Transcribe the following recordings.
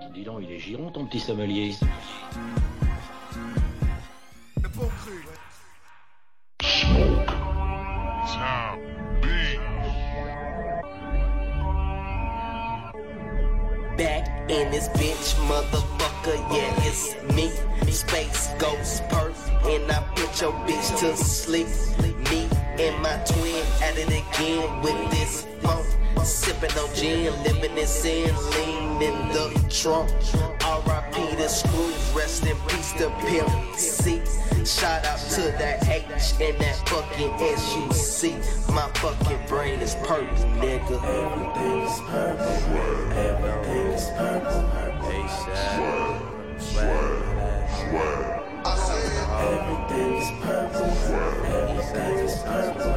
Dis donc, il est giron ton petit sommelier. Le bon cru. Back in this bitch, motherfucker, yeah, it's me. Space Ghost Perp, and I put your bitch to sleep. Me and my twin at it again with this funk. Sipping on gin, living in sin, lean in the trunk. R.I.P. the screws, rest in peace to Pimp C. Shout out to that H and that fucking S.U.C. My fucking brain is purple, nigga. Everything is purple. Everything is purple. Everything is purple. Everything is purple.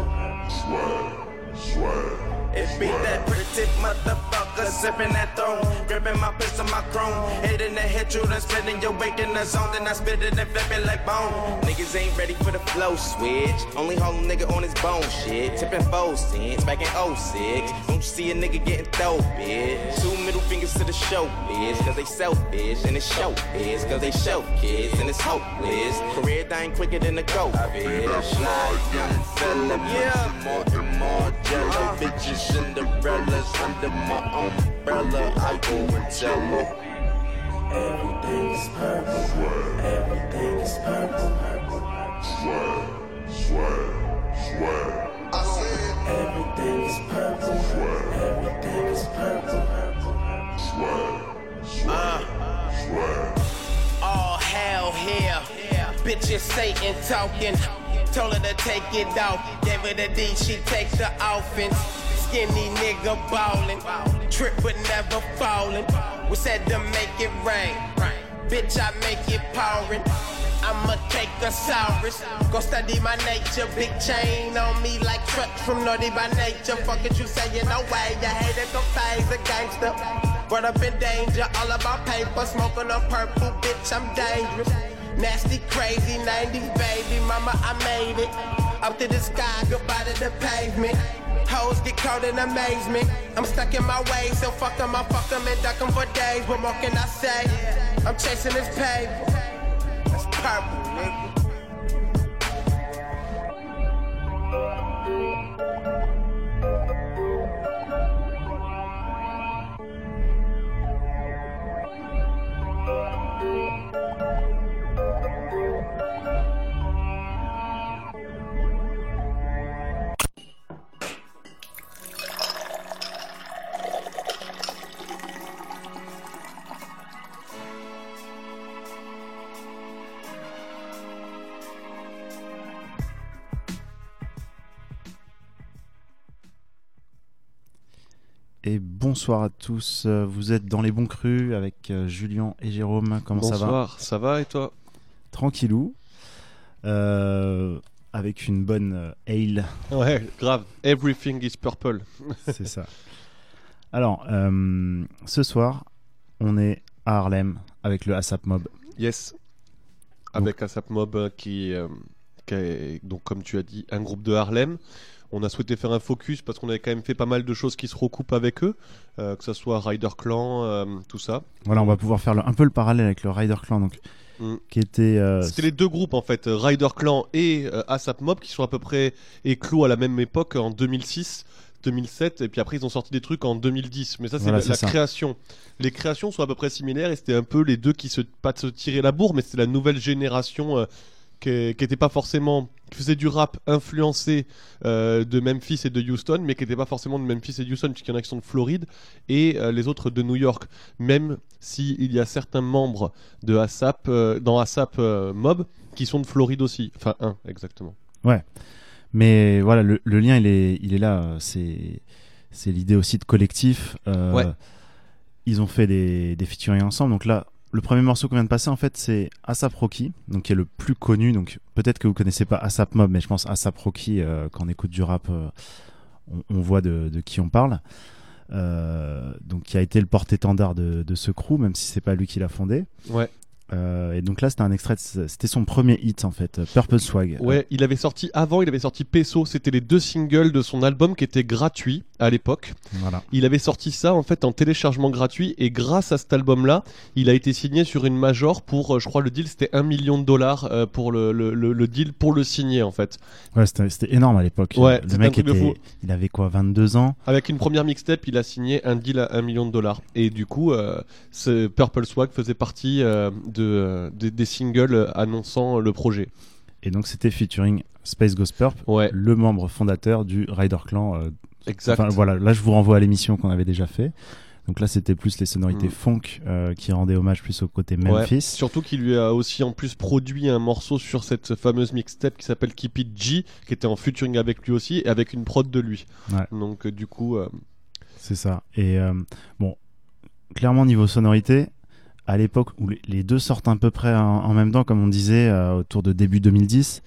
It be that pretty motherfucker sipping that throne, gripping my piss on my chrome, hitting the hit you, then splitting your wake in the zone, then I spit it and flip it like bone. Niggas ain't ready for the flow switch, only hold a nigga on his bone shit, tipping 4 cents back in 06. Don't you see a nigga getting throw, bitch? 2 middle fingers to the show, bitch, cause they selfish, and it's show, bitch, cause they show kids, and it's hopeless. Career dying quicker than a go, bitch. Young fella, yeah. More and more jello, bitches. Cinderella's under my umbrella. I go and tell her everything is purple. Everything is purple. I said everything is purple. Everything is purple. all hell here. Bitches Satan talking. Told her to take it off. Gave her the D, she takes the offense. Skinny nigga ballin', trip but never fallin'. We said to make it rain, bitch I make it pouring. I'ma take a Saurus, go study my nature. Big chain on me like trucks from Naughty by Nature. Fuck it, you saying no way, you hate it, go phase a gangster. Brought up in danger, all about paper, smoking on purple, bitch I'm dangerous. Nasty, crazy, 90s baby, mama I made it. Up to the sky, goodbye to the pavement. Hoes get caught in amazement. I'm stuck in my ways, so fuck 'em, I fuck 'em and duck 'em for days. What more can I say? I'm chasing this paper. That's purple, nigga. Et bonsoir à tous, vous êtes dans les bons crus avec Julien et Jérôme, comment ça va ? Bonsoir, ça va et toi ? Tranquillou, avec une bonne ale. Ouais, grave, everything is purple. C'est ça. Alors, ce soir, on est à Harlem avec le ASAP Mob. Yes, avec ASAP Mob qui est, donc comme tu as dit, un groupe de Harlem. On a souhaité faire un focus parce qu'on avait quand même fait pas mal de choses qui se recoupent avec eux, que ce soit Rider Clan, tout ça. Voilà, on va pouvoir faire un peu le parallèle avec le Rider Clan, donc, qui était... C'était les deux groupes en fait, Rider Clan et ASAP Mob, qui sont à peu près éclos à la même époque, en 2006, 2007, et puis après ils ont sorti des trucs en 2010. Mais ça, c'est voilà, la création. Les créations sont à peu près similaires et c'était un peu les deux qui pas de se tirer la bourre, mais c'était la nouvelle génération qui était pas forcément, qui faisait du rap influencé de Memphis et de Houston, mais qui n'était pas forcément de Memphis et de Houston, puisqu'il y en a qui sont de Floride et les autres de New York. Même s'il y a certains membres de ASAP, dans ASAP Mob, qui sont de Floride aussi. Enfin, un, exactement. Ouais, mais voilà, le lien il est là. C'est l'idée aussi de collectif. Ouais. Ils ont fait des featuring ensemble, donc là. Le premier morceau qu'on vient de passer, en fait, c'est A$AP Rocky, donc qui est le plus connu. Donc peut-être que vous connaissez pas ASAP Mob, mais je pense A$AP Rocky, quand on écoute du rap, on voit de qui on parle. Donc qui a été le porte-étendard de ce crew, même si c'est pas lui qui l'a fondé. Ouais. Et donc là, c'était un extrait, c'était son premier hit en fait, Purple Swag. Ouais, il avait sorti Peso, c'était les 2 singles de son album qui étaient gratuits à l'époque. Voilà. Il avait sorti ça en fait en téléchargement gratuit et grâce à cet album-là, il a été signé sur une major pour, je crois le deal c'était $1 million pour le deal pour le signer en fait. Ouais, c'était énorme à l'époque. Ouais, le mec il avait quoi, 22 ans. Avec une première mixtape, il a signé un deal à $1 million. Et du coup, ce Purple Swag faisait partie des singles annonçant le projet. Et donc c'était featuring Space Ghost Purp, le membre fondateur du Ryder Clan. Exact. Enfin, voilà, là je vous renvoie à l'émission qu'on avait déjà fait. Donc là c'était plus les sonorités funk qui rendaient hommage plus au côté Memphis. Ouais, surtout qu'il lui a aussi en plus produit un morceau sur cette fameuse mixtape qui s'appelle Keep It G, qui était en featuring avec lui aussi et avec une prod de lui. Ouais. Donc du coup... C'est ça. Et bon, clairement niveau sonorité, à l'époque où les deux sortent à peu près en même temps, comme on disait, autour de début 2010,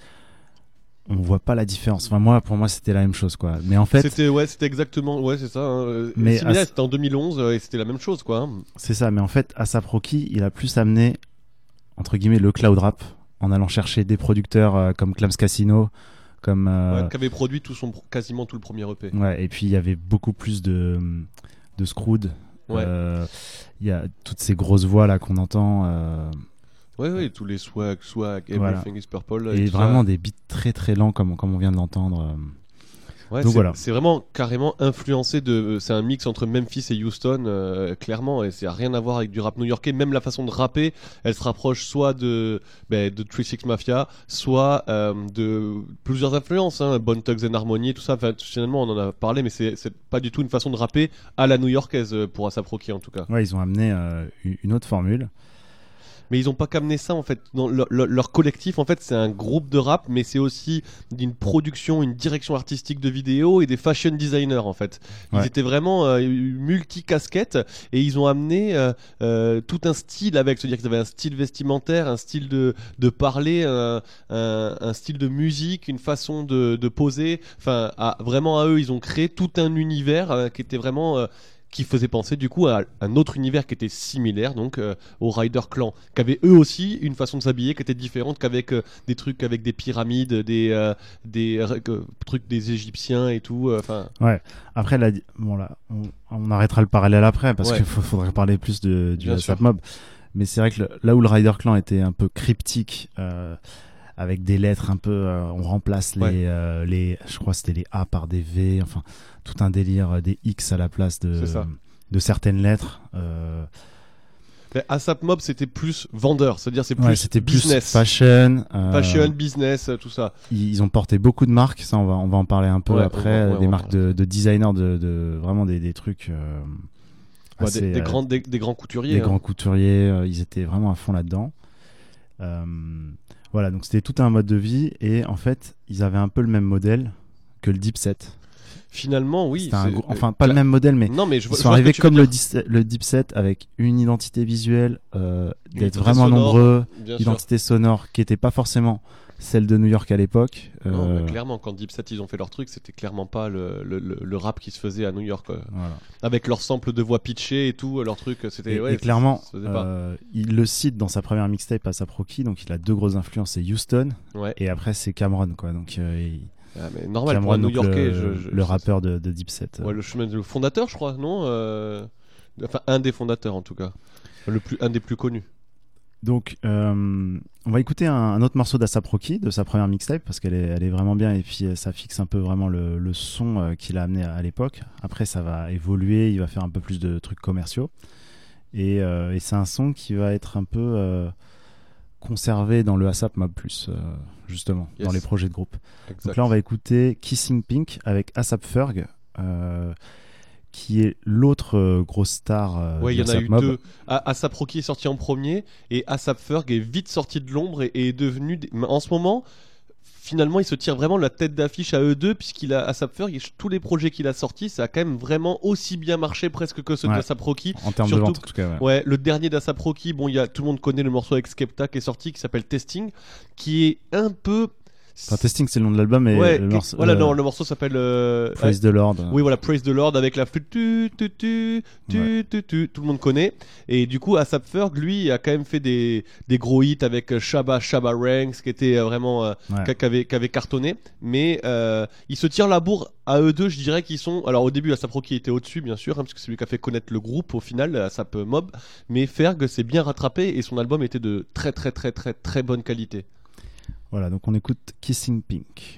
on voit pas la différence. Enfin, pour moi, c'était la même chose, quoi. Mais en fait, c'était exactement, c'est ça. Hein. Mais c'était en 2011 et c'était la même chose, quoi. C'est ça. Mais en fait, A$AP Rocky, il a plus amené entre guillemets le cloud rap en allant chercher des producteurs comme Clams Casino, comme qui avait produit quasiment tout le premier EP. Ouais. Et puis il y avait beaucoup plus de Screwed. Ouais. Il y a toutes ces grosses voix là qu'on entend. Ouais, tous les swag, Everything is Purple. Et vraiment des beats très très lents comme on vient de l'entendre. Ouais, donc voilà. C'est vraiment carrément influencé c'est un mix entre Memphis et Houston, clairement, et ça n'a rien à voir avec du rap new-yorkais. Même la façon de rapper, elle se rapproche soit de 3-6 Mafia, soit de plusieurs influences, hein, Bone Thugs and Harmony, tout ça. Enfin, finalement, on en a parlé, mais c'est pas du tout une façon de rapper à la new-yorkaise pour A$AP Rocky en tout cas. Ouais, ils ont amené une autre formule. Mais ils ont pas qu'amené ça en fait. Dans leur collectif en fait c'est un groupe de rap, mais c'est aussi une production, une direction artistique de vidéo et des fashion designers en fait. Ils étaient vraiment multi-casquettes et ils ont amené tout un style avec, c'est-à-dire qu'ils avaient un style vestimentaire, un style de parler, un style de musique, une façon de poser. Enfin, vraiment à eux, ils ont créé tout un univers qui était vraiment qui faisait penser du coup à un autre univers qui était similaire donc au Ryder Clan, qui avait eux aussi une façon de s'habiller qui était différente, qu'avec des trucs avec des pyramides, des trucs des Égyptiens et tout. Ouais. Après là, on arrêtera le parallèle après parce qu'il faudrait parler plus du A$AP Mob. Mais c'est vrai que là où le Ryder Clan était un peu cryptique. Avec des lettres un peu, on remplace les, je crois que c'était les A par des V, enfin tout un délire, des X à la place de certaines lettres. A$AP Mob c'était plus vendeur, c'est-à-dire c'est plus c'était business, fashion, business, tout ça. Ils ont porté beaucoup de marques, ça on va en parler un peu après, des marques de designers, de vraiment des trucs. Des grands couturiers. Des grands couturiers, ils étaient vraiment à fond là-dedans. Voilà, donc c'était tout un mode de vie et en fait, ils avaient un peu le même modèle que le Dipset. Finalement, oui. Enfin, pas le même modèle, mais, ils sont arrivés comme le Dipset avec une identité visuelle, d'être vraiment nombreux, identité sonore qui n'était pas forcément celle de New York à l'époque. Non, clairement, quand Dipset ils ont fait leur truc, c'était clairement pas le rap qui se faisait à New York. Voilà. Avec leur sample de voix pitchée et tout, leur truc, c'était. Et clairement, il le cite dans sa première mixtape A$AP Rocky, donc il a deux grosses influences, c'est Houston et après c'est Cameron, quoi. Donc mais normal Cameron, pour un New Yorkais, le rappeur de Dipset. Ouais, le fondateur, je crois, non enfin, un des fondateurs en tout cas, un des plus connus. Donc, on va écouter un autre morceau d'A$AP Rocky, de sa première mixtape, parce qu'elle est vraiment bien, et puis ça fixe un peu vraiment le son qu'il a amené à l'époque. Après, ça va évoluer, il va faire un peu plus de trucs commerciaux. Et c'est un son qui va être un peu conservé dans le A$AP Mob Plus, justement, dans les projets de groupe. Exact. Donc là, on va écouter Kissing Pink avec A$AP Ferg, qui est l'autre grosse star. Il y en a eu deux. A$AP Rocky est sorti en premier et A$AP Ferg est vite sorti de l'ombre et est devenu. En ce moment, finalement, il se tire vraiment la tête d'affiche à eux deux, puisqu'il a A$AP Ferg, tous les projets qu'il a sortis, ça a quand même vraiment aussi bien marché presque que ceux d'A$AP Rocky. En termes de vente, en tout cas. Ouais, le dernier d'A$AP Rocky, tout le monde connaît le morceau avec Skepta qui est sorti, qui s'appelle Testing, qui est un peu. Enfin, Testing, c'est le nom de l'album, et ouais, le morceau, voilà, non, le morceau s'appelle Praise the Lord. Oui, voilà, Praise the Lord avec la flûte, tout le monde connaît. Et du coup, ASAP Ferg, lui, a quand même fait des gros hits avec Shabba Ranks, qui était vraiment qui avait cartonné. Mais ils se tirent la bourre à eux deux, je dirais qu'ils sont. Alors au début, ASAP Rocky était au-dessus, bien sûr, hein, parce que c'est lui qui a fait connaître le groupe au final, ASAP Mob. Mais Ferg s'est bien rattrapé et son album était de très très très très très bonne qualité. Voilà, donc on écoute Kissing Pink.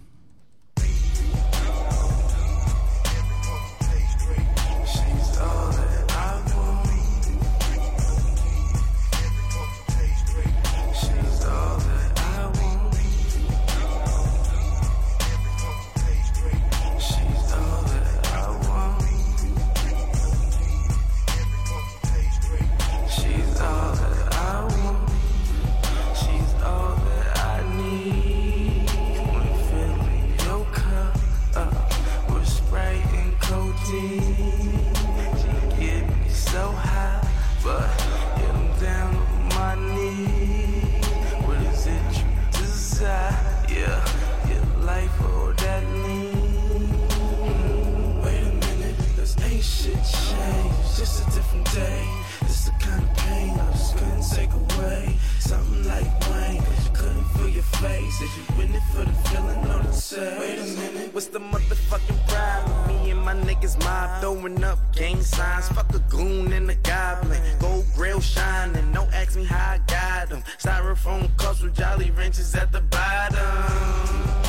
What's the motherfucking problem? Me and my niggas mob throwing up gang signs. Fuck a goon and a goblin. Gold grill shining. Don't ask me how I got them. Styrofoam cups with jolly wrenches at the bottom.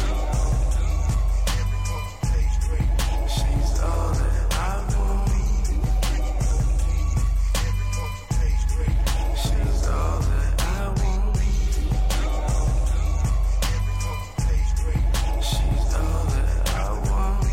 She's all that I want. She's all that I want. She's all that I want.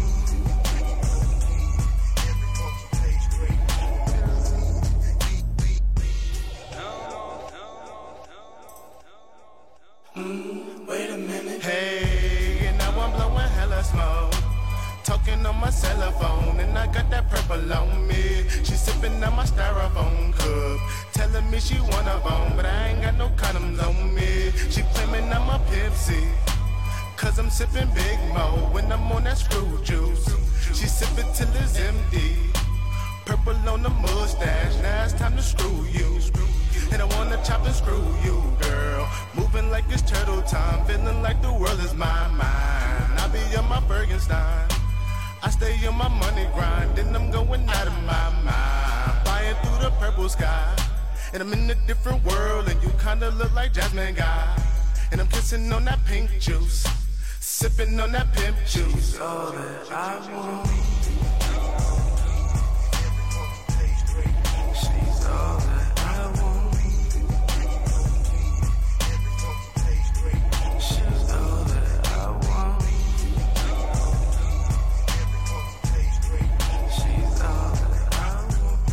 Wait a minute. Hey, and now I'm blowing hella smoke. Talking on my cell phone, and I got that purple on me. She sipping on my styrofoam cup, telling me she want a bone, but I ain't got no condoms on me. She claiming I'm a Pepsi, cause I'm sipping Big Mo when I'm on that screw juice. She sipping till it's empty. Purple on the mustache, now it's time to screw you. And I wanna chop and screw you, girl. Moving like it's turtle time, feeling like the world is my mind. I be on my Bergenstein, I stay on my money grind, then I'm going out of my mind. Flying through the purple sky, and I'm in a different world, and you kinda look like Jasmine Guy. And I'm kissing on that pink juice, sipping on that pimp juice. All that I want. She's all that I want. She's all that I want. She's all that I want.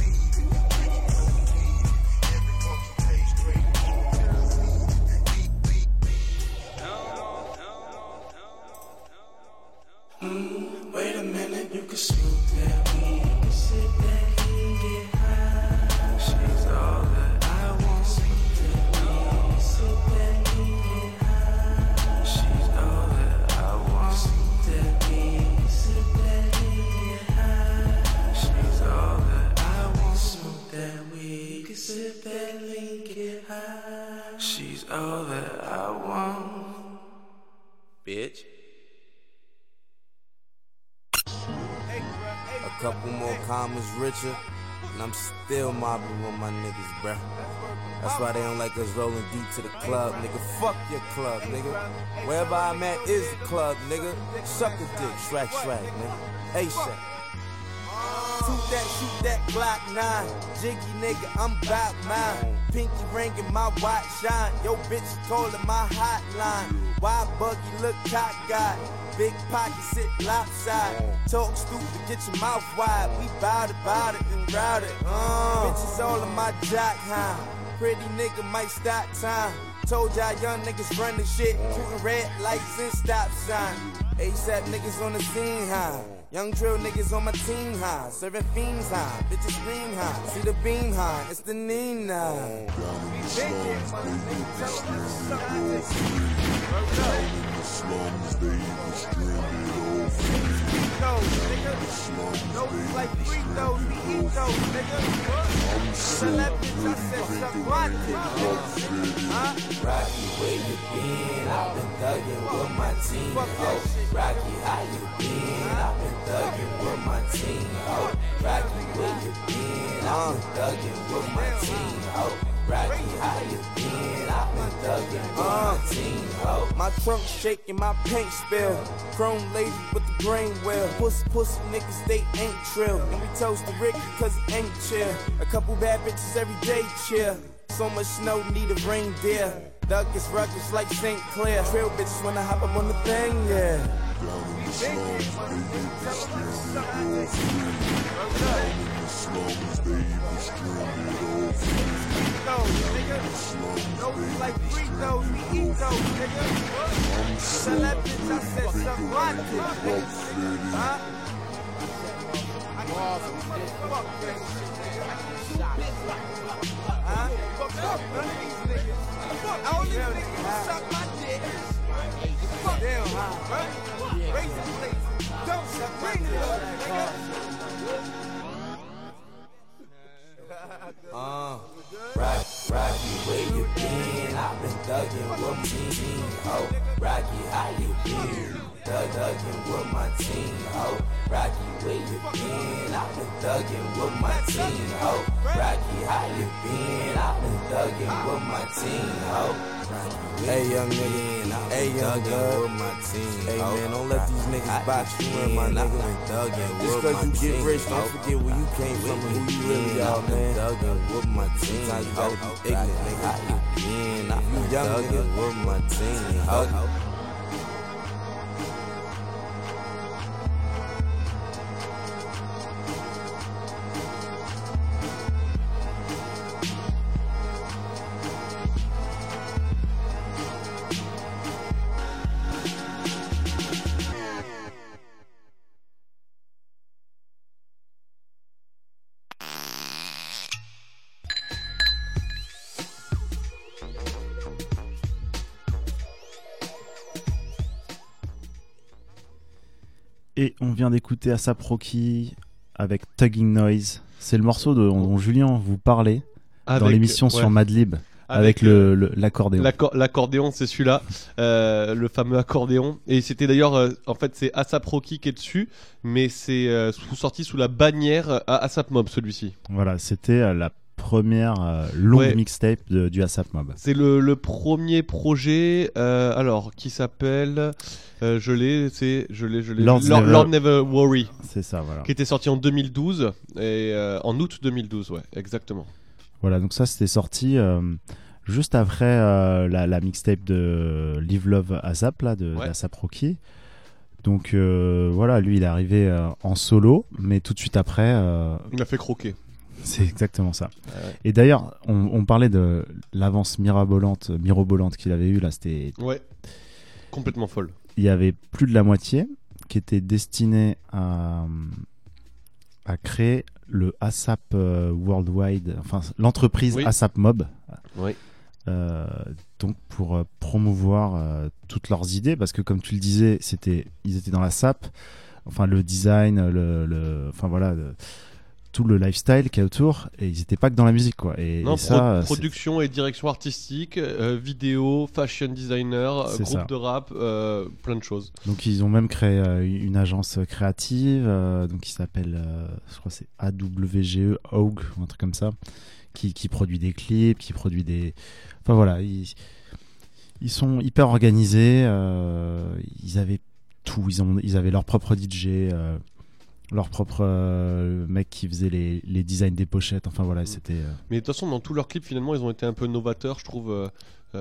Wait a minute, you can smoke that weed, you can sit back and get high. She's all that I want. Smoke that weed, sit back and get high. She's all that I want. Smoke that weed, sit back and get high. She's all that I want. Smoke that weed, you can sit back and get high. She's all that I want. Bitch. A couple more commas richer, and I'm still mobbing with my niggas, bruh. That's why they don't like us rolling deep to the club, nigga. Fuck your club, nigga. Wherever I'm at is the club, nigga. Suck a dick, Shrek, nigga. ASAP. Shoot that Glock 9. Jiggy nigga, I'm bout mine. Pinky ring in my watch shine. Yo bitch calling my hotline. Why buggy look cockeyed? Big pocket sit lopside. Talk stupid, get your mouth wide. We bout it and route it. Bitches all in my jock hound. Pretty nigga might stop time. Told y'all young niggas run the shit. Shooting red lights and stop sign. ASAP niggas on the scene high. Young drill niggas on my team high. Serving fiends high. Bitches scream high. See the beam high. It's the Nina. Those like free those, we eat those, nigga. Tell that bitch I said suck my dick, nigga. Huh? Rocky, where you been? I've been thugging with my team. Oh, Rocky, how you been? I've been thugging with my team. Oh, Rocky, where you been? I've been thugging with my team. Oh, Rocky, how you been? I've been thugging with my team. Oh, My trunk shaking, my paint spill. Chrome lady with the grain wheel. Pussy niggas, they ain't trill. And we toast the Rick cause he ain't chill. A couple bad bitches every day chill. So much snow, need a reindeer. Doug is rugged like St. Clair. Trail bitches wanna hop up on the thing, yeah. Those like free those, we eat those, nigga. Tell that bitch I said suck my dick, nigga. Huh? I only niggas suck my dick. Fuck them, huh? Raise the place. Don't suck, bring it up, nigga. Rocky, where you been? I've been thugging with my team. Oh, Rocky, how you been? Thugging with my team. Oh, Rocky, where you been? I've been thugging with my team. Oh, Rocky, how you been? I've been thugging with my team. Oh, Hey young nigga, hey young girl, hey man, don't let these niggas box you in, my nigga. Just cause you get rich, don't forget where you came from and who you really are, man. Sometimes you gotta be ignorant, nigga. You young nigga, with my team. Et on vient d'écouter A$AP Rocky avec Tugging Noise. C'est le morceau dont Julien vous parlait dans l'émission sur Madlib avec l'accordéon. L'accordéon, c'est celui-là, le fameux accordéon. Et c'était d'ailleurs, en fait, c'est A$AP Rocky qui est dessus, mais c'est sorti sous la bannière A$AP Mob, celui-ci. Voilà, c'était la première longue mixtape du A$AP Mob. C'est le premier projet, alors qui s'appelle, je l'ai. Lord Never Worry. C'est ça, voilà. Qui était sorti en 2012 et en août 2012, ouais, exactement. Voilà, donc ça c'était sorti juste après la mixtape de Live Love A$AP là, de A$AP Rocky. Donc voilà, lui il est arrivé en solo, mais tout de suite après. Il a fait croquer. C'est exactement ça. Ouais. Et d'ailleurs, on parlait de l'avance mirobolante qu'il avait eue là, c'était. Ouais. Complètement folle. Il y avait plus de la moitié qui était destinée à créer le A$AP Worldwide, enfin l'entreprise A$AP Mob. Oui. Donc pour promouvoir toutes leurs idées, parce que comme tu le disais, ils étaient dans la SAP, enfin le design, enfin voilà. Tout le lifestyle qu'il y a autour, et ils n'étaient pas que dans la musique, quoi. Production et direction artistique, vidéo, fashion designer, groupe de rap, plein de choses. Donc ils ont même créé une agence créative, donc qui s'appelle, je crois que c'est AWGE, Aug, ou un truc comme ça, qui produit des clips, qui produit des... Enfin voilà, ils sont hyper organisés, ils avaient tout, ils avaient leur propre DJ, leur propre mec qui faisait les designs des pochettes, enfin voilà, c'était... Mais de toute façon, dans tous leurs clips, finalement, ils ont été un peu novateurs, je trouve,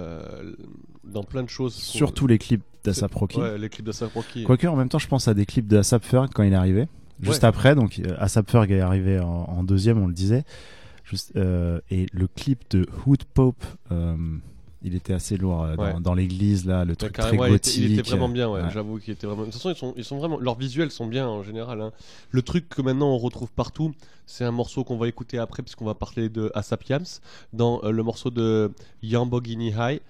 dans plein de choses. Surtout les clips d'A$AP Rocky. Ouais, les clips d'A$AP Rocky. Quoique, en même temps, je pense à des clips de A$AP Ferg quand il est arrivé. Juste après, donc A$AP Ferg est arrivé en deuxième, on le disait. Et le clip de Hood Pope, Il était assez lourd Ouais. dans l'église là, le truc très Carrément, gothique. il était vraiment bien, ouais. Ouais. J'avoue qu'il était vraiment. De toute façon, ils sont vraiment. Leurs visuels sont bien en général. Hein. Le truc que maintenant on retrouve partout, c'est un morceau qu'on va écouter après, puisqu'on va parler de ASAP Yams, dans le morceau de Lamborghini High.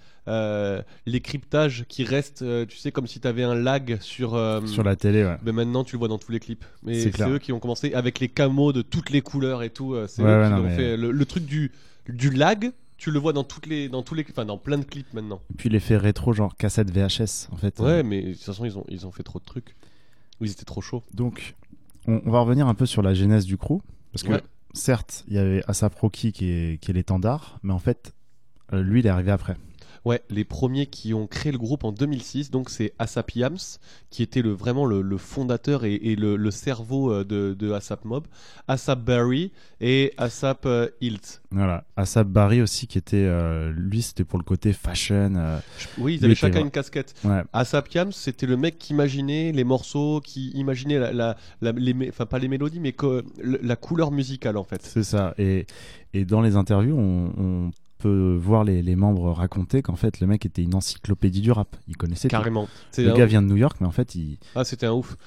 Les cryptages qui restent, tu sais, comme si tu avais un lag sur la télé, ouais. Mais maintenant tu le vois dans tous les clips. Mais C'est c'est clair. eux qui ont commencé avec les camos de toutes les couleurs et tout. C'est Ouais, eux ouais, qui non, l'ont mais- fait. Le truc du lag, tu le vois dans dans plein de clips maintenant. Et puis l'effet rétro, genre cassette VHS, en fait. Ouais, mais de toute façon ils ont fait trop de trucs. Ils étaient trop chauds. Donc, on va revenir un peu sur la genèse du crew. Parce que, Ouais. certes, il y avait A$AP Rocky qui est l'étendard, mais en fait, lui, il est arrivé après. Ouais, les premiers qui ont créé le groupe en 2006, donc c'est ASAP Yams, qui était vraiment le fondateur et le cerveau de ASAP Mob, ASAP Barry et ASAP Hilt. Voilà. A$AP Barry aussi, qui était. Lui, c'était pour le côté fashion. Oui, ils Lui avaient était chacun vrai. une casquette. Ouais. ASAP Yams, c'était le mec qui imaginait les morceaux, qui imaginait enfin pas les mélodies, mais la couleur musicale en fait. C'est ça. Et dans les interviews, on peut voir les membres raconter qu'en fait, le mec était une encyclopédie du rap. Il connaissait tout. Carrément. Le gars vient de New York, mais en fait, Ah, c'était un ouf.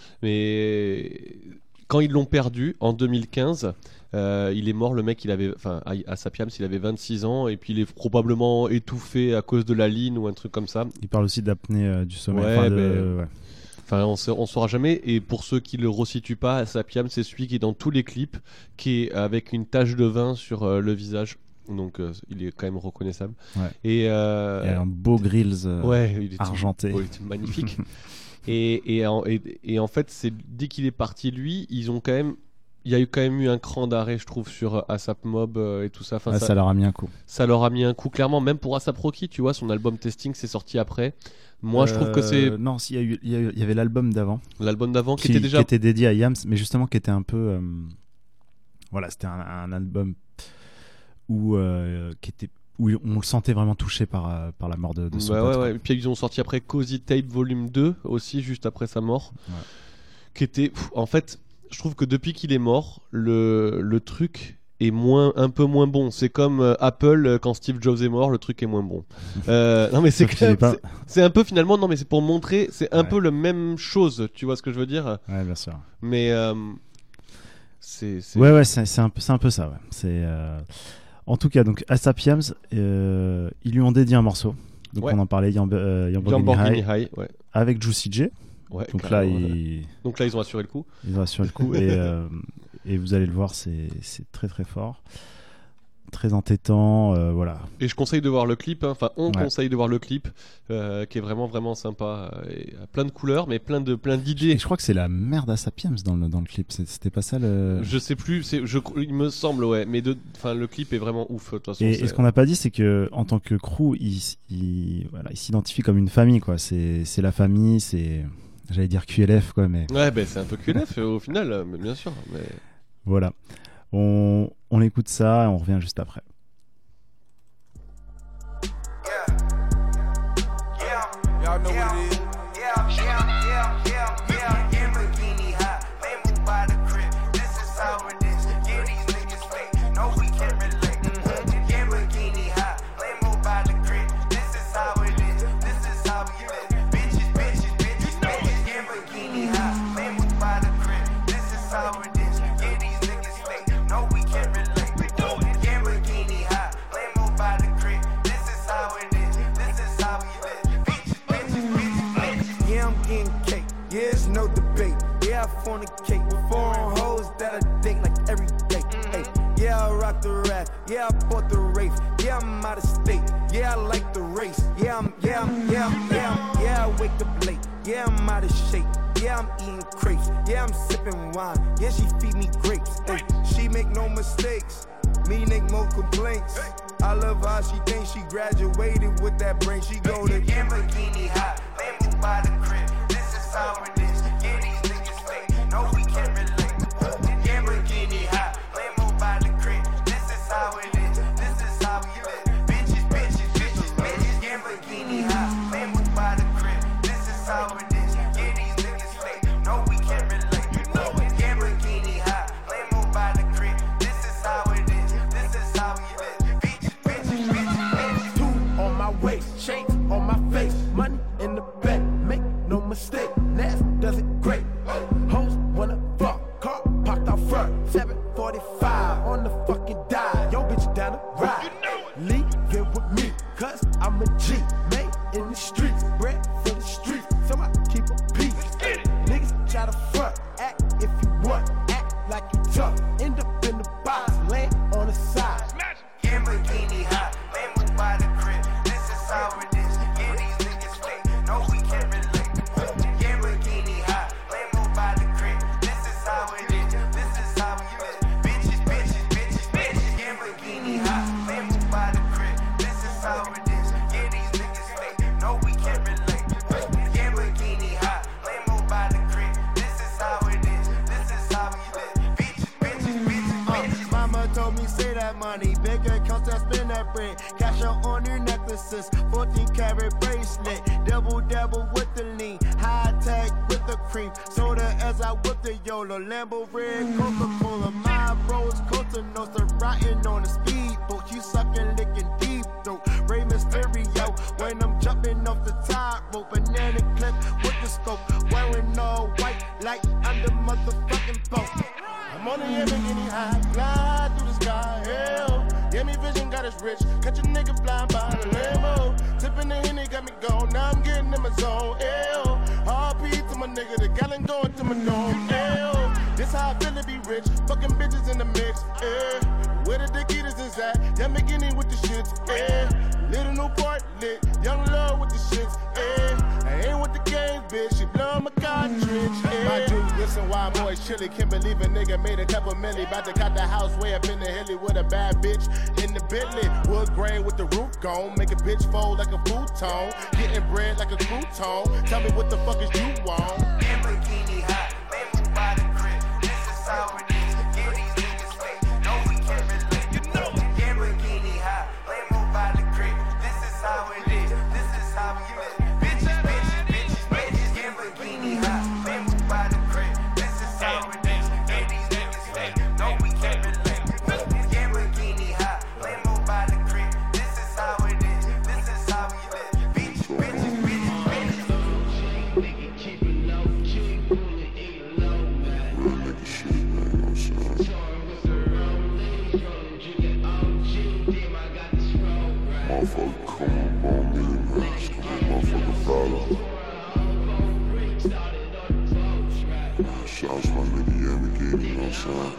Mais quand ils l'ont perdu en 2015, il est mort. Le mec, ASAP Yams, il avait 26 ans et puis il est probablement étouffé à cause de la ligne ou un truc comme ça. il parle aussi d'apnée du sommeil. Ouais, Enfin, mais- ouais. Enfin, on saura jamais. Et pour ceux qui le resituent pas, ASAP Yams, c'est celui qui est dans tous les clips, qui est avec une tache de vin sur le visage. Donc, il est quand même reconnaissable. Ouais. Et Et un beau grills ouais, il était argenté. ouais, il était magnifique. et en fait, c'est dès qu'il est parti, lui, il y a eu quand même eu un cran d'arrêt, je trouve, sur ASAP Mob et tout ça. Enfin, Ah, ça leur a mis un coup. ça leur a mis un coup, clairement. Même pour ASAP Rocky, tu vois, son album Testing, c'est sorti après. Moi, je trouve que c'est Non, il y avait l'album d'avant. l'album d'avant qui qui était déjà. était dédié à Yams, mais justement qui était un peu. Voilà, c'était un album où on le sentait vraiment touché par la mort de son Ouais, pote. ouais, quoi. ouais. Et puis ils ont sorti après Cozy Tape Volume 2 aussi, juste après sa mort. Ouais. Qui était. En fait, je trouve que depuis qu'il est mort, le truc est un peu moins bon. C'est comme Apple, quand Steve Jobs est mort, le truc est moins bon. Non, mais c'est Sauf qu'il est pas- c'est un peu finalement. Non, mais c'est pour montrer. C'est un Ouais. peu la même chose. Tu vois ce que je veux dire? Ouais, bien sûr. Mais. C'est. Ouais, c'est un peu ça. Ouais. C'est. En tout cas, donc ASAP Yams, ils lui ont dédié un morceau. Donc Ouais. on en parlait, Lamborghini Lamborghini High, High, ouais. avec Juicy J. Ouais, Donc là, carrément, ouais. ils Donc là, ils ont assuré le coup. ont assuré le coup et vous allez le voir, c'est très très fort, très entêtant, voilà. Et je conseille de voir le clip, hein. Enfin on Ouais. conseille de voir le clip qui est vraiment vraiment sympa, et plein de couleurs mais plein Et d'idées. je crois que c'est la mère d'ASAP Yams dans le clip. C'était pas ça le. Je sais plus, il me semble ouais, mais le clip est vraiment ouf de toute façon. Et ce qu'on n'a pas dit, c'est que en tant que crew, il s'identifie comme une famille, quoi. C'est la famille, c'est, j'allais dire QLF, quoi, mais Ouais, ben c'est un peu QLF au final, mais bien sûr. Mais... voilà. On écoute ça et on revient juste après. Y'all know what it is. Lamborghini high, they move by the crib. This is how it is. Yeah, these niggas fake. No, we can't relate. Lamborghini high, they move by the crib. This is how it is. This is how we live. Bitches, bitches, bitches, bitches. Lamborghini high, they move by the crib. This is how it is. Yeah, these niggas fake. No, we can't relate. Lamborghini high, they move by the crib. This is how it is. This is how we live. Bitches, bitches, bitches, bitches. Yeah, I'm getting cake. Yeah, it's no debate. Yeah, I fornicate. Foreign hoes that I date like every day. Hey, yeah, I rock the rap. Yeah, I bought the Wraith. Yeah, I'm out of state. Yeah, I like the race. Yeah, I wake up late. Yeah, I'm out of shape. Yeah, I'm eating crepes. Yeah, I'm sipping wine. Yeah, she feed me grapes. Hey, she make no mistakes. Me make more complaints. I love how she thinks she graduated with that brain. She go to Lamborghini high. They move by the crib. This is how it is. Yeah, these niggas fake. No, we can't relate. Lamborghini high. They move by the crib. This is how it is. This is how we live. Bitches, bitches, bitches, bitches. Lamborghini high. They move by the crib. This is how it is. Yeah, these niggas fake. No, we can't relate. Lamborghini high. They move by the crib. This is how it is. This is how we live. Bitches, bitches, bitches, bitches. Two on my way. say that money. Big accounts that spend that bread. Cash out on your necklaces. 14 karat bracelet. Double with the lean. High tech with the cream. Soda as I whip the YOLO. Lambo red Coca-Cola. My bros Costa Nostra. Riding on a speedboat. You sucking, licking deep throat. Rey Mysterio. When I'm jumping off the top rope. Banana clip with the scope. Wearing all white like I'm the motherfucking boat. I'm on the Lamborghini high, fly through the sky, hell. Yeah, me vision got us rich, catch a nigga flying by the limo. Tipping the Henny got me gone, now I'm getting in my zone, hell. RP to my nigga, the gallon going to my dome, hell. This how I feel to be rich, fucking bitches in the mix, yeah. Where the Dickitas is at, Lamborghini with the shits, yeah. Little Newport lit, young love with the shits, yeah. I ain't with the games, bitch, she blowin' my cartridge, yeah. My dude, listen, why I'm always chilly, can't believe a nigga made a couple milli. About to cut the house way up in the hilly with a bad bitch in the Bentley. Wood grain with the roof gone, make a bitch fold like a futon. Getting bread like a crouton, tell me what the fuck is you want? Lamborghini hot, man, move by the crib, this is how it is. Yeah, these niggas fake, no we can't relate. You know Lamborghini hot, man, move by the crib, this is how it is. This is how we live. Bitches, Lamborghini hot, man, move by the crib, this is how it is. Yeah, these niggas fake, no we can't relate. Lamborghini hot, man, move by the crib, this is how it is. This is how we live. Bitches. Motherfucker come up on me, man. Motherfucker follow. Shouts my nigga Lamborghini, you know what I'm saying?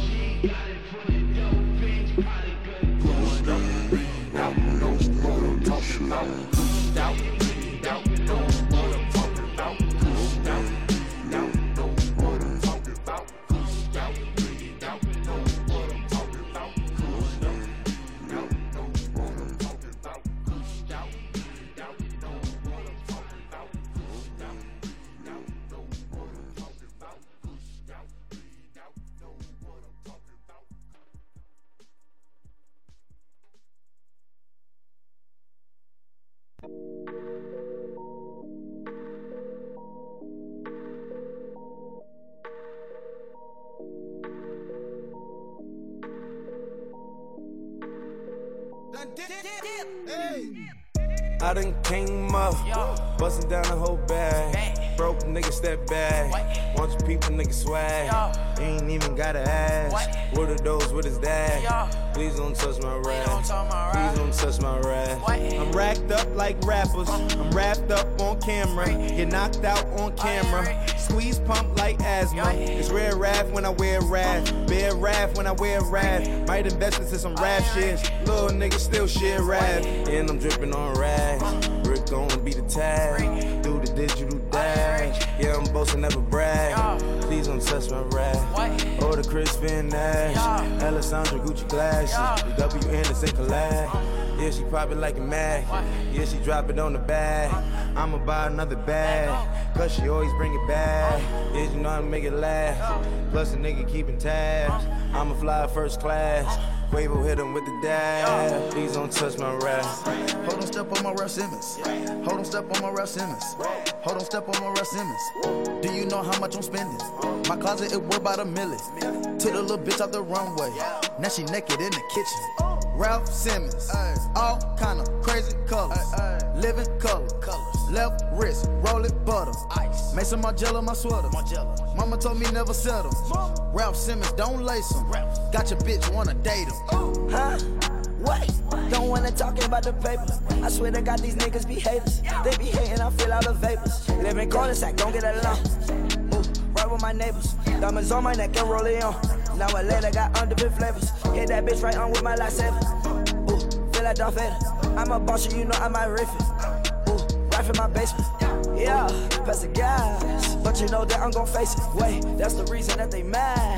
I done came up, bustin' down the whole bag. Broke nigga step back. Want you people nigga swag. Ain't even gotta ask. What are those? What is that? Please don't touch my rap. Please don't touch my rap. I'm racked up like rappers. I'm wrapped up on camera. Get knocked out on camera. Squeeze pump like asthma. It's rare rap when I wear rap. Bear rap when I wear rap. Might invest into some rap shit. Little nigga still shit rap. And I'm dripping on rags. Rick gon' be the tag. Do the digital dash. Yeah, I'm boasting, never brag. Please don't touch my rap. Or the Chris Finn Nash. Alessandra Gucci glasses. The W Anderson collab. Yeah, she probably like it mad. Yeah, she drop it on the bag. I'ma buy another bag. Cause she always bring it back. Yeah, you know how to make it last. Plus a nigga keeping tabs. I'ma fly first class. Quavo hit him with the dab. Please don't touch my rap. Hold on, step on my Ralph Simmons. Hold on, step on my Ralph Simmons. Hold on, step on my Ralph Simmons. Do you know how much I'm spending? My closet, it worth about $1 million. Took the little bitch out the runway. Now she naked in the kitchen. Ralph Simmons. All kind of crazy colors. Living color. Left wrist, roll it butter. Ice. Made some Margiela my sweater. Mama told me never settle. Ralph Simmons, don't lace him. Got your bitch, wanna date him. Huh? What? Don't wanna talk about the paper. I swear to God, these niggas be haters. They be hating, I feel all the vapors. Live in cul-de-sac, don't get along. Ooh, right with my neighbors. Diamonds on my neck and roll it on. Now I later got underbit flavors. Hit that bitch right on with my lightsaber. Ooh, feel like Darth Vader. I'm a boss, you know I might riff it. Ooh, right from my basement. Yeah, pass the gas. But you know that I'm gon' face it. Wait, that's the reason that they mad.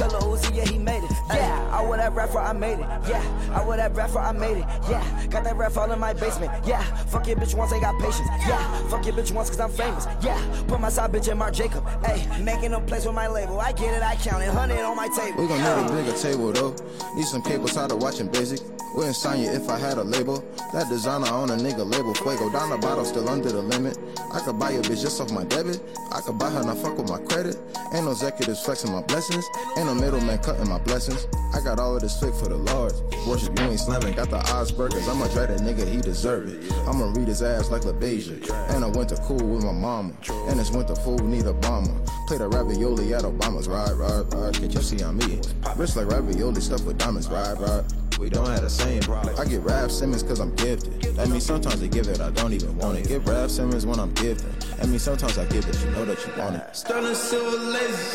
Color Uzi, yeah, he made it. Yeah, I wear that rapper, I made it. Yeah, I wear that rapper, I made it. Yeah, got that rap all in my basement. Yeah, fuck your bitch once, I got patience. Yeah, fuck your bitch once, cause I'm famous. Yeah, put my side bitch in Marc Jacob. Hey, making a place with my label. I get it, I count it, 100 on my table. We gon' need a bigger table though. Need some cable, tired of watching basic. Wouldn't sign you if I had a label. That designer on a nigga label. Fuego down the bottle, still under the limit. I could buy your bitch just off my debit. I could buy her, not fuck with my credit. Ain't no executives flexing my blessings. Ain't no middleman cutting my blessings. I got all of this flick for the Lord. Worship, you ain't slamming. Got the Osburgers. I'ma try that nigga, he deserve it. I'ma read his ass like LaBeija. And I went to cool with my mama. And this winter food need a bomber. Play the ravioli at Obama's. Ride, ride, ride. Can't you see I'm me? Rich like ravioli stuffed with diamonds. Ride, ride. We don't have the same problem. I get Raph Simmons cause I'm gifted. That means sometimes they give it, I don't even want it. Get Raph Simmons when I'm gifted. That means sometimes I give it, you know that you want it. Sterling silver lasers.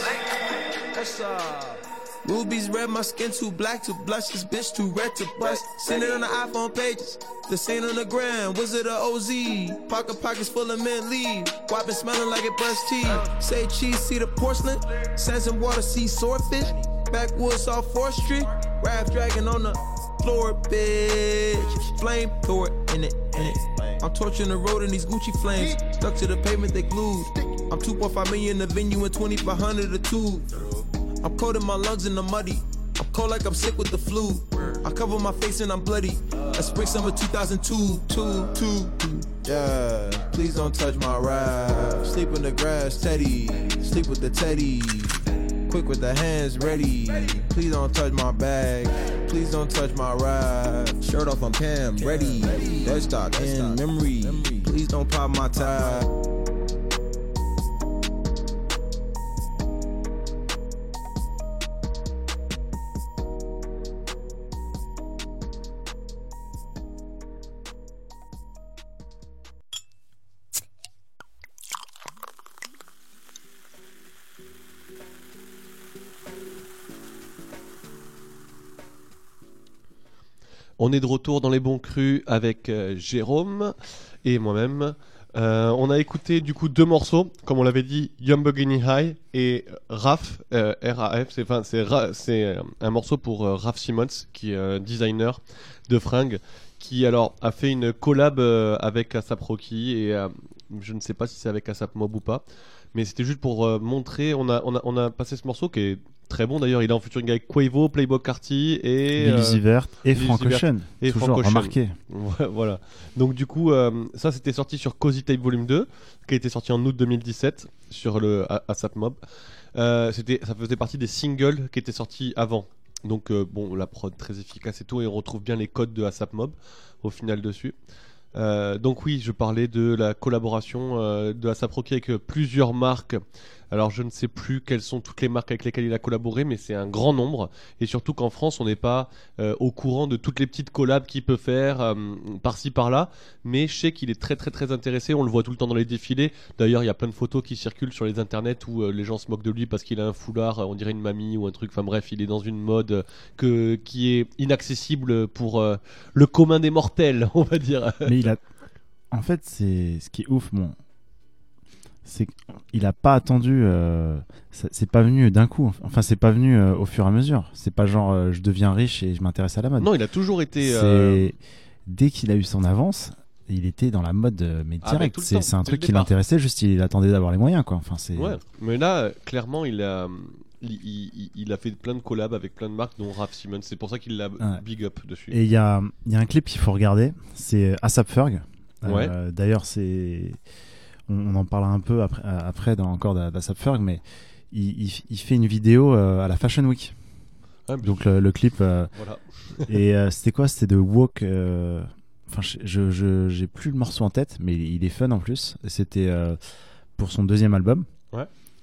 Rubies red, my skin too black to blush. This bitch too red to bust. Send it on the iPhone pages. The same on the gram. Wizard of OZ. Pockets full of mint leaf. Wiping smelling like it brushed teeth. Say cheese, see the porcelain. Sands and water, see swordfish. Backwoods off 4th Street. Rap dragon on the floor, bitch. Flame, throw it in it. I'm torching the road in these Gucci flames. Stuck to the pavement, they glued. I'm 2.5 million in the venue and 2,500 a tube. I'm cold in my lungs in the muddy. I'm cold like I'm sick with the flu. I cover my face and I'm bloody. That's spring summer 2002. Yeah, please don't touch my rap. Sleep in the grass, Teddy. Sleep with the Teddy. Quick with the hands ready. Please don't touch my bag. Please don't touch my ride. Shirt off, I'm Cam, ready. Dead stock in memory. Please don't pop my tie. On est de retour dans les bons crus avec Jérôme et moi-même. On a écouté du coup 2 morceaux, comme on l'avait dit, Lamborghini High et Raph, R-A-F. C'est un morceau pour Raph Simmons, qui est un designer de fringues, qui alors a fait une collab avec A$AP Rocky et je ne sais pas si c'est avec A$AP Mob ou pas, mais c'était juste pour montrer. On a passé ce morceau qui est très bon d'ailleurs. Il est en featuring avec Quavo, Playboi Carti et Lil Uzi Vert et Frank Ocean. Et toujours Frank Ocean. remarqué. Voilà. Donc du coup, ça c'était sorti sur Cozy Tape Volume 2, qui a été sorti en août 2017 sur le A$AP Mob. Ça faisait partie des singles qui étaient sortis avant. Donc bon, la prod très efficace et tout, et on retrouve bien les codes de A$AP Mob au final dessus. Donc oui, je parlais de la collaboration de A$AP Rocky avec plusieurs marques. Alors je ne sais plus quelles sont toutes les marques avec lesquelles il a collaboré, mais c'est un grand nombre. Et surtout qu'en France, on n'est pas au courant de toutes les petites collabs qu'il peut faire par-ci par-là. Mais je sais qu'il est très très très intéressé. On le voit tout le temps dans les défilés. D'ailleurs, il y a plein de photos qui circulent sur les internets où les gens se moquent de lui parce qu'il a un foulard, on dirait une mamie ou un truc. Enfin bref, il est dans une mode qui est inaccessible pour le commun des mortels, on va dire. Mais en fait, c'est ce qui est ouf, bon. C'est qu'il a pas attendu, c'est pas venu d'un coup. Enfin, c'est pas venu au fur et à mesure. C'est pas genre je deviens riche et je m'intéresse à la mode. Non, il a toujours été. Dès qu'il a eu son avance, il était dans la mode, mais direct. C'est un truc qui l'intéressait. Juste, il attendait d'avoir les moyens, quoi. Enfin, c'est. Ouais. Mais là, clairement, il a fait plein de collabs avec plein de marques, dont Raph Simmons. C'est pour ça qu'il l'a big up dessus. Et il y a un clip qu'il faut regarder. C'est A$AP Ferg. Ouais. D'ailleurs, on en parlera un peu après encore d'A$AP Ferg, mais il fait une vidéo à la Fashion Week. Ah, donc le clip voilà. Et c'était quoi? C'était de Walk. Enfin, j'ai plus le morceau en tête, mais il est fun en plus. C'était pour son 2e album. Ouais.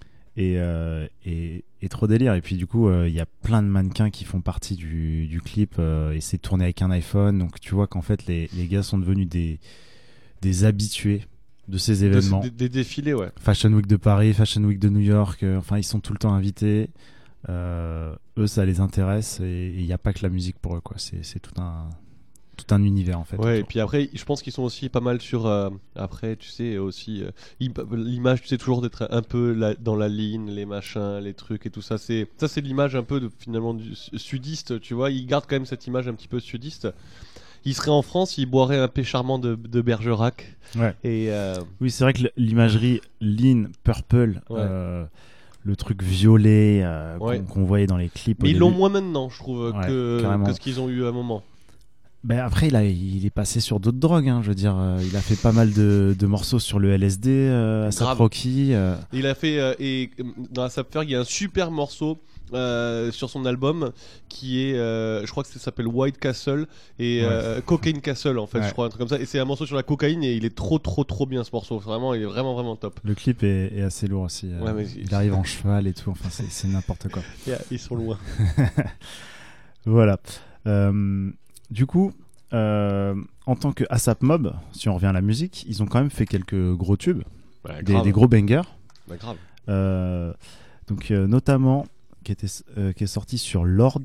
Et trop délire. Et puis du coup, il y a plein de mannequins qui font partie du clip, et c'est tourné avec un iPhone. Donc tu vois qu'en fait les gars sont devenus des habitués de ces événements. Des défilés, ouais. Fashion Week de Paris, Fashion Week de New York, enfin ils sont tout le temps invités. Eux, ça les intéresse, et il n'y a pas que la musique pour eux, quoi. C'est tout un tout un univers en fait. Ouais, et autour. puis après, je pense qu'ils sont aussi pas mal sur. Après, tu sais, aussi. L'image, tu sais, toujours d'être un peu dans la ligne, les machins, les trucs et tout ça. C'est l'image un peu finalement du sudiste, tu vois. Ils gardent quand même cette image un petit peu sudiste. Il serait en France, il boirait un Pécharmant de Bergerac. Ouais. Et Oui, c'est vrai que l'imagerie lean, purple, Ouais. le truc violet Ouais. qu'on voyait dans les clips. mais au ils l'ont début. moins maintenant, je trouve, Ouais, que carrément. ce qu'ils ont eu à un moment. Ben après, il est passé sur d'autres drogues. Hein, je veux dire, il a fait pas mal de morceaux sur le LSD, ASAP Grave. Rocky. Il a fait et dans ASAP Ferg, il y a un super morceau sur son album qui est, je crois que ça s'appelle White Castle et Cocaine Castle en fait, Ouais. je crois un truc comme ça. Et c'est un morceau sur la cocaïne et il est trop bien ce morceau. Vraiment, il est vraiment top. Le clip est assez lourd aussi. Ouais, mais il arrive en cheval et tout. Enfin, c'est n'importe quoi. Ils sont loin. Voilà. Du coup, en tant que ASAP Mob, si on revient à la musique, ils ont quand même fait quelques gros tubes, des gros bangers. Bah, grave. Donc notamment qui est sorti sur Lord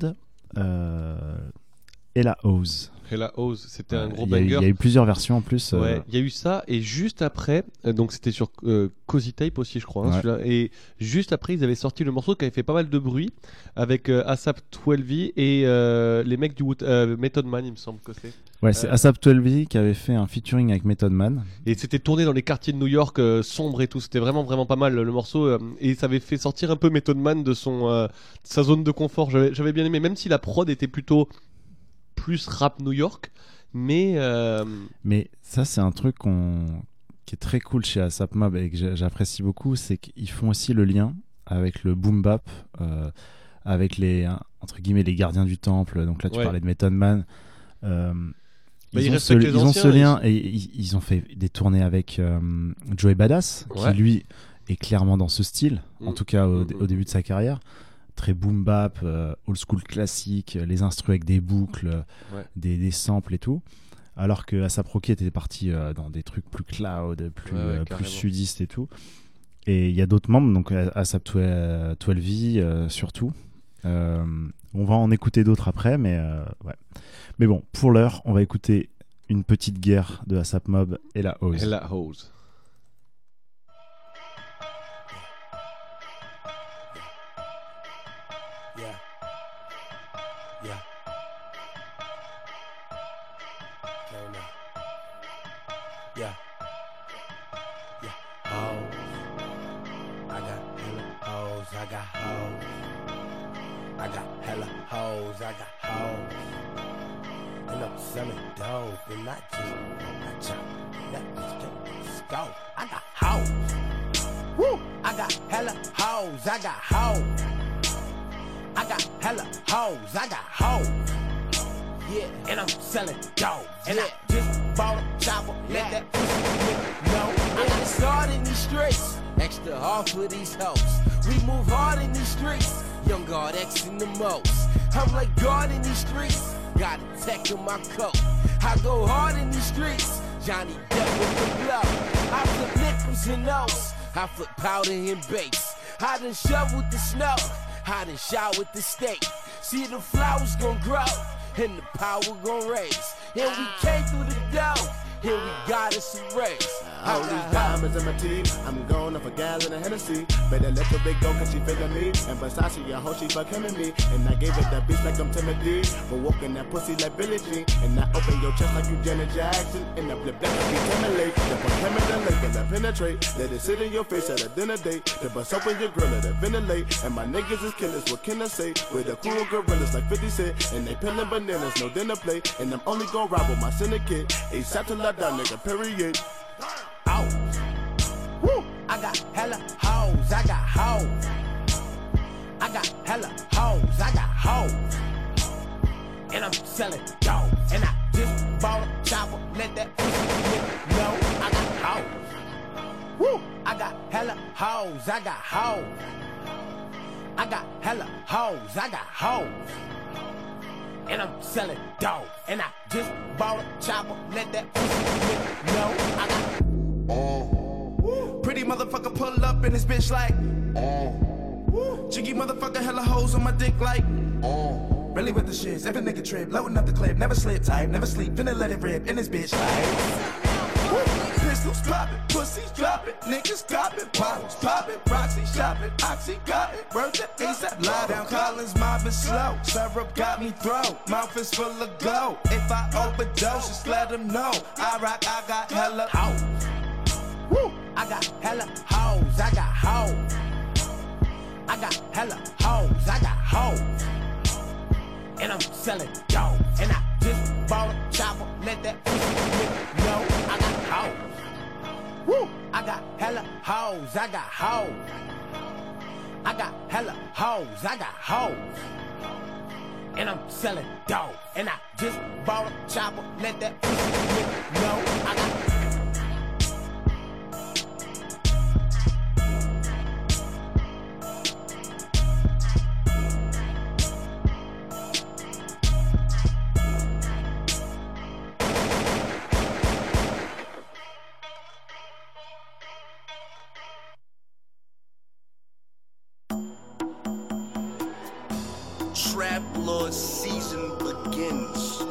Ella Oz. Hella Oz, c'était un gros Il banger. y a eu plusieurs versions en plus. Ouais, il y a eu ça et juste après, donc c'était sur Cozy Tape aussi je crois, hein, Ouais. celui-là. Et juste après ils avaient sorti le morceau qui avait fait pas mal de bruit avec ASAP 12V et les mecs du Method Man, il me semble que c'est. Ouais, c'est ASAP 12V qui avait fait un featuring avec Method Man. Et c'était tourné dans les quartiers de New York sombres et tout, c'était vraiment pas mal le morceau et ça avait fait sortir un peu Method Man de sa zone de confort. J'avais bien aimé, même si la prod était plutôt plus rap New York, mais ça c'est un truc qui est très cool chez ASAP Mob et que j'apprécie beaucoup, c'est qu'ils font aussi le lien avec le boom bap, avec les entre guillemets les gardiens du temple. Donc là tu parlais de Method Man. Ils ont ce lien et ils ont fait des tournées avec Joey Badass qui lui est clairement dans ce style, en tout cas au début de sa carrière. Très boom bap, old school classique, les instrus avec des boucles, des samples et tout. Alors que ASAP Rocky était parti dans des trucs plus cloud, plus sudistes et tout. Et il y a d'autres membres, donc ASAP 12V surtout. On va en écouter d'autres après, mais ouais. Mais bon, pour l'heure, on va écouter une petite guerre de ASAP Mob et la Oz. I got hella hoes, and I'm selling dope, and I chop that bitch, let's go. I got hoes, woo. I got hella hoes, I got hoes. I got hella hoes, I got hoes. Yeah, and I'm selling dope, and I just bought a chopper, let that pussy know. I got started in these streets, extra hard for these hoes. We move hard in these streets. Young God X in the most. I'm like God in these streets. Got a tech in my coat. I go hard in these streets. Johnny Depp with the blow. I flip nickels and O's. I flip powder and base. I done shoveled the snow. I done shot with the steak. See the flowers gon' grow and the power gon' raise. And we came through the dough. Here we got us a race. All these diamonds in my teeth, I'm going up a gallon of Hennessy. Better let the big go cause she feelin' me. And Versace, I hope she fuck him and me. And I gave it that bitch like I'm Timothy. For walking that pussy like Billie Jean. And I open your chest like you Janet Jackson. And I flip that like you Timberlake. If I come in the lake, let I penetrate. Let it sit in your face at a dinner date. To bust open your grill, let it ventilate. And my niggas is killers, what can I say? With a crew of gorillas like 50 Cent. And they peeling bananas, no dinner plate. And I'm only gon' ride with my syndicate. ASAP till I die, nigga, period. Woo! I got hella hoes, I got hoes. I got hella hoes, I got hoes. And I'm selling dope. And I just bought a chopper, let that pussy know. I got hoes. Woo! I got hella hoes, I got hoes. I got hella hoes, I got hoes. And I'm selling dope. And I just bought a chopper, let that pussy know. I got Pretty motherfucker pull up in this bitch like Jiggy motherfucker hella hoes on my dick like Really with the shits, if a nigga trip, loading up the clip, never slip tight, never sleep, finna let it rip in this bitch like. Pistols poppin', pussies droppin', niggas coppin', bottles poppin', Roxy shopping, Oxy got it, word to ASAP. Lie down, Collins mobbing slow, syrup got me throw, mouth is full of glow. If I overdose, just let them know. I rock, I got hella hoes. Woo! I got hella hoes, I got hoes. I got hella hoes, I got hoes. And I'm selling dope. And I just bought a chopper, let that nigga know I got hoes. Woo! I got hella hoes, I got hoes. I got hella hoes, I got hoes. And I'm selling dope. And I just bought a chopper, let that nigga know I got hoes. Trap Lord season begins.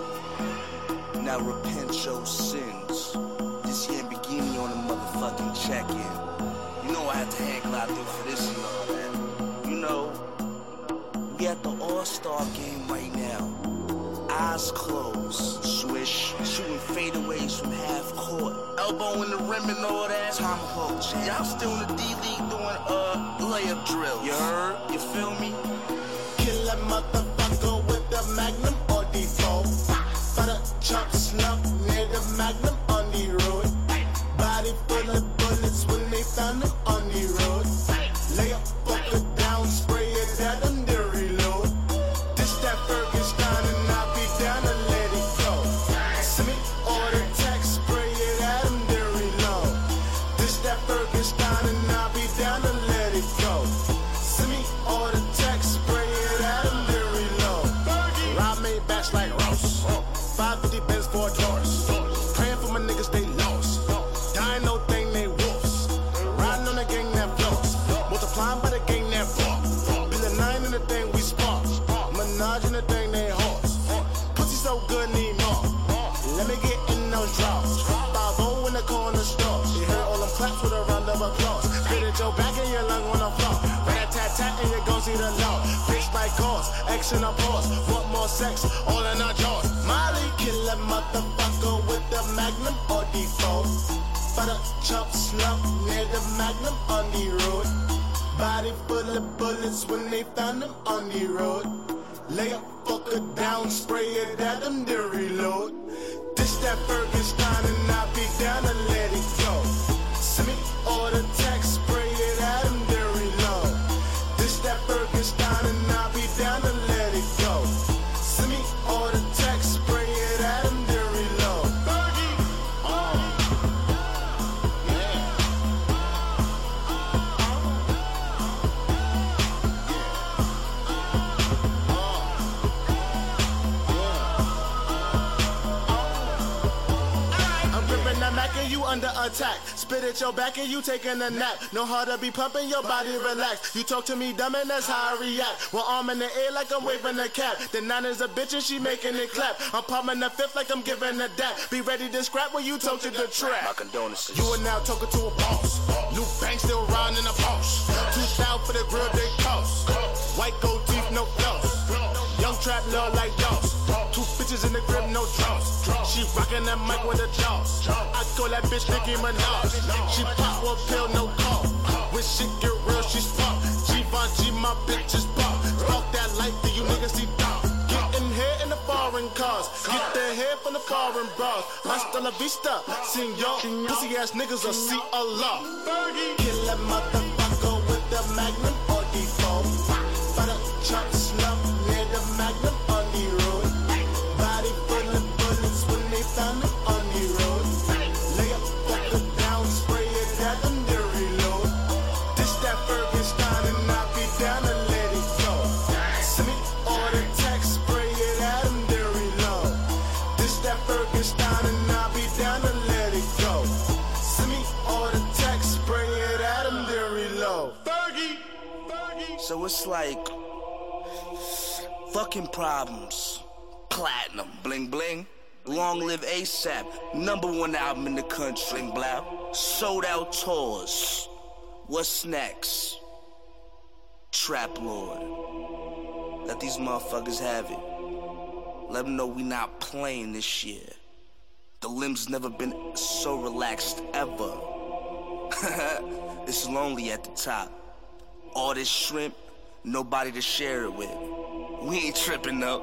Now repent your sins. This Lamborghini on a motherfucking check-in. You know I had to hang out there for this and all that. You know, we at the All-Star game right now. Eyes closed, swish, shooting fadeaways from half court. Elbow in the rim and all that. Tomahawk, y'all still in the D-League doing layup drill. You heard? You feel me? Kill a motherfucker with the Magnum or default. For the chop slump near the Magnum on the road. Body full of bullets when they found them on the road. Lay a fucker down, spray it at them, they reload. This that Ferguson and I'll be down and let it go. Send me all the text, spray it at them, they reload. This that Ferguson and I'll be down and let it go. Send me all the text, spray it at them, they reload. Rob made bats like Ross. 550 Benz, 4 doors. Praying for my niggas, they lost. Dying no thing, they wolves. Riding on the gang that flows. Multiplying by the gang that walk. Bill a 9 in the thing we spark. Menage in the thing they horse. Pussy so good, need more. Let me get in those drawers. 5-0 in the corner store. You heard all them claps with a round of applause. Spit at your back and your lung on the floor. Rat-tat-tat and you gon' see the law. Bitch like cause, action of pause. Want more sex, all in our jaws. Molly kill a motherfucker with the Magnum or default. For the chop slump near the Magnum on the road. Body full of bullets when they found them on the road. Lay a fucker down, spray it at them, they reload. This that Ferguson and I'll be down and let it go. Send me all the text, spray it at them, they reload. This that Ferguson and I'll be down and let it go. Send me all the text, spray it at them, they reload. Fergie! I'm gripping that Mac and you under attack. Spit at your back and you taking a nap. Know how to be pumping your body, relax. You talk to me dumb and that's how I react. One arm in the air like I'm waving a cap. The 9 is a bitch and she making it clap. I'm popping the 5th like I'm giving a dap. Be ready to scrap when you talk to the trap. My condolences. You are now talking to a boss. New bank still riding in a Porsche. 2,000 for the grill they cost. White gold teeth, no floss. Young trap love like dogs. 2 bitches in the crib, no draws. She rockin' that mic with a jaws. I call that bitch Nicki Minaj. She pop one pill, no call. When shit get real, she spark. Givenchy, my bitch is pop. Spark that light for you niggas see dark. Getting hair in the foreign cars. Get the hair from the foreign bras. Hasta la vista, senor. Pussy ass niggas will see Allah. Kill a motherfucker with the Magnum or default. For the chop slump near the Magnum on the road. Body full of bullets when they found them on the road. Lay a fucker down, spray it at them, they reload. This that Ferguson and I'll be down and let it go. Send me all the text, spray it at them, they reload. This that Ferguson and I'll be down and let it go. Send me all the text, spray it at them, they reload. Fergie! So it's like Fucking problems. Platinum. Bling bling. Long live ASAP. #1 album in the country. Bling blah. Sold out tours. What's next? Trap Lord. Let these motherfuckers have it. Let them know we not playing this year. The limbs never been so relaxed ever. It's lonely at the top. All this shrimp, nobody to share it with. We ain't tripping though.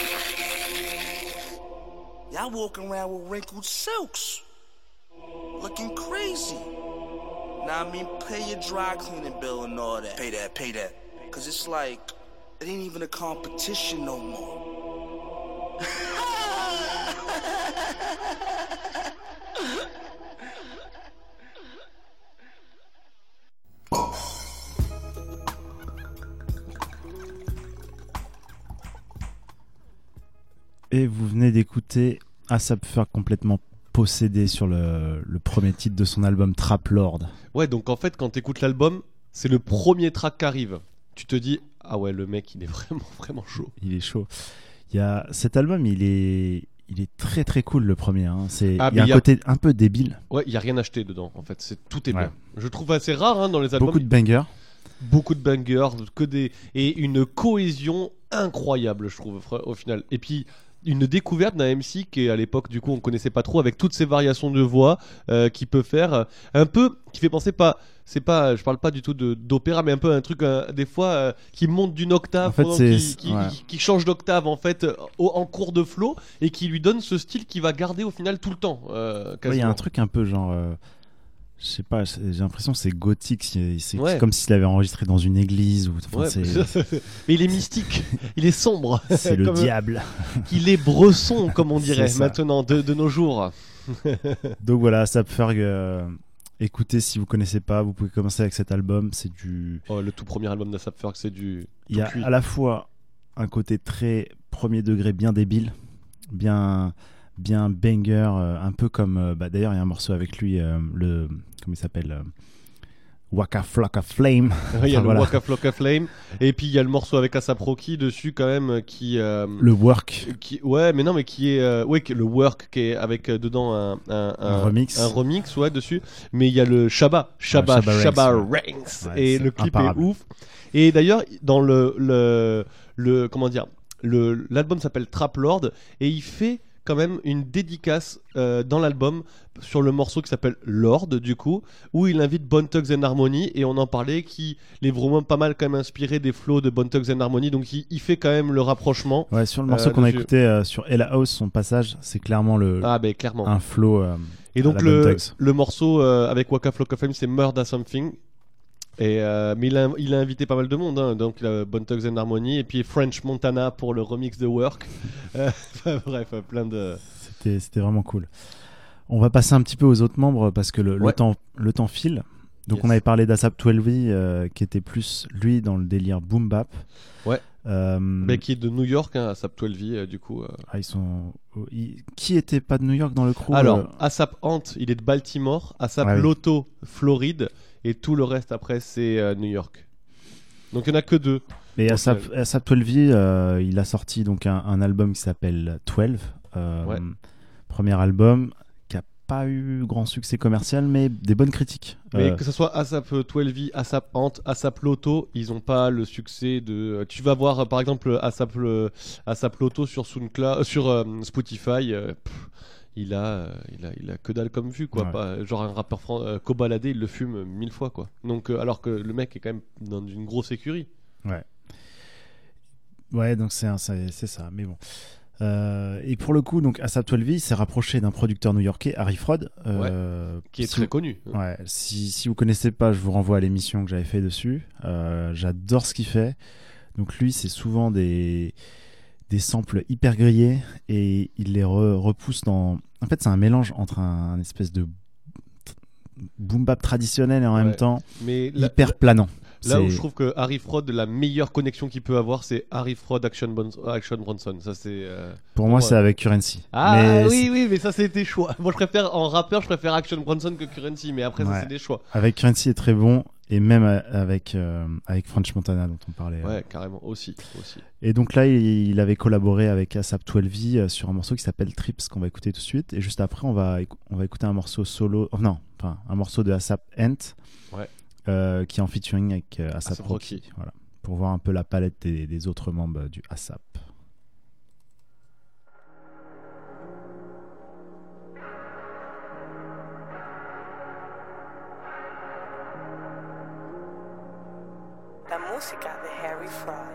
Y'all walking around with wrinkled silks. Looking crazy. Now I mean, pay your dry cleaning bill and all that. Pay that. Cause it's like, it ain't even a competition no more. Et vous venez d'écouter A$AP Ferg complètement possédé sur le premier titre de son album Trap Lord. Ouais, donc en fait, quand t'écoutes l'album, c'est le premier track qui arrive. Tu te dis, ah ouais, le mec, il est vraiment chaud. Il est chaud. Cet album, il est très très cool, le premier. Hein. Il y a un côté un peu débile. Ouais, il n'y a rien acheté dedans, en fait. Tout est bien. Je trouve assez rare dans les albums. Beaucoup de bangers. Beaucoup de bangers, et une cohésion incroyable, je trouve, au final. Et puis, une découverte d'un MC qui à l'époque du coup on connaissait pas trop, avec toutes ces variations de voix qui peut faire un peu, qui fait penser je parle pas du tout d'opéra, mais un peu un truc des fois qui monte d'une octave, en fait, qui change d'octave en fait en cours de flow, et qui lui donne ce style qui va garder au final tout le temps. Il y a un truc un peu genre je sais pas, j'ai l'impression que c'est gothique, c'est comme s'il avait enregistré dans une église. Mais il est mystique, il est sombre. C'est le diable. Il est bresson, comme on dirait maintenant, de nos jours. Donc voilà, A$AP Ferg, écoutez, si vous connaissez pas, vous pouvez commencer avec cet album. C'est du... le tout premier album d'A$AP Ferg, c'est du... Il y a à la fois un côté très premier degré, bien débile, bien banger, un peu comme d'ailleurs il y a un morceau avec lui, comment il s'appelle, Waka Flocka Flame. Il y a le Waka Flocka Flame, et puis il y a le morceau avec A$AP Rocky dessus quand même, qui le Work, qui est le Work, qui est avec dedans un remix dessus, mais il y a le Shabba Ranks, et le clip est ouf. Et d'ailleurs dans le comment dire, l'album s'appelle Trap Lord, et il fait quand même une dédicace dans l'album sur le morceau qui s'appelle Lord, du coup, où il invite Bone Thugs-n-Harmony, et on en parlait, qui est vraiment pas mal quand même inspiré des flows de Bone Thugs-n-Harmony, donc il fait quand même le rapprochement. Ouais, sur le morceau qu'on a écouté sur Ella House, son passage, c'est clairement clairement un flow. Et donc le morceau avec Waka Flocka Flame, c'est Murder Something. Mais il a invité pas mal de monde, hein. Donc Bone Thugs-n-Harmony, et puis French Montana pour le remix de Work. Bref, plein de... C'était vraiment cool. On va passer un petit peu aux autres membres parce que le temps file. Donc on avait parlé d'A$AP 12V qui était plus lui dans le délire boom bap. Ouais. Qui est de New York, hein, A$AP 12V du coup. Qui était pas de New York dans le crew? Alors A$AP Ant, il est de Baltimore. A$AP Lotto, Floride. Et tout le reste après c'est New York. Donc il n'y en a que 2. Et A$AP 12V, il a sorti donc un album qui s'appelle 12. Premier album qui n'a pas eu grand succès commercial, mais des bonnes critiques. Mais que ce soit A$AP 12V, A$AP Ant, A$AP Lotto, ils n'ont pas le succès de... Tu vas voir par exemple A$AP Lotto sur SoundCloud, sur Spotify. Il a que dalle comme vue, quoi. Pas, genre un rappeur Kobalade, il le fume 1000 fois, quoi. Donc alors que le mec est quand même dans une grosse écurie. Ouais, donc c'est ça, mais bon. Et pour le coup, donc A$AP 12V s'est rapproché d'un producteur new-yorkais, Harry Fraud, qui est très connu. Ouais, si vous connaissez pas, je vous renvoie à l'émission que j'avais fait dessus. J'adore ce qu'il fait. Donc lui, c'est souvent des samples hyper grillés, et il les repousse dans... En fait, c'est un mélange entre un espèce de boom bap traditionnel et en même temps hyper planant. Là où je trouve que Harry Fraud, la meilleure connexion qu'il peut avoir, c'est Harry Fraud Action Bronson. Ça, c'est, pour moi, c'est avec Currency. Mais ça, c'est des choix. Moi, en rappeur, je préfère Action Bronson que Currency, mais après, ça, c'est des choix. Avec Currency est très bon, Et même avec French Montana dont on parlait. Ouais, carrément, aussi. Et donc là, il avait collaboré avec ASAP 12V sur un morceau qui s'appelle Trips qu'on va écouter tout de suite. Et juste après, on va écouter un morceau solo, un morceau de ASAP Ant, qui est en featuring avec ASAP Rocky. Voilà, pour voir un peu la palette des autres membres du ASAP. La música de Harry Fraud.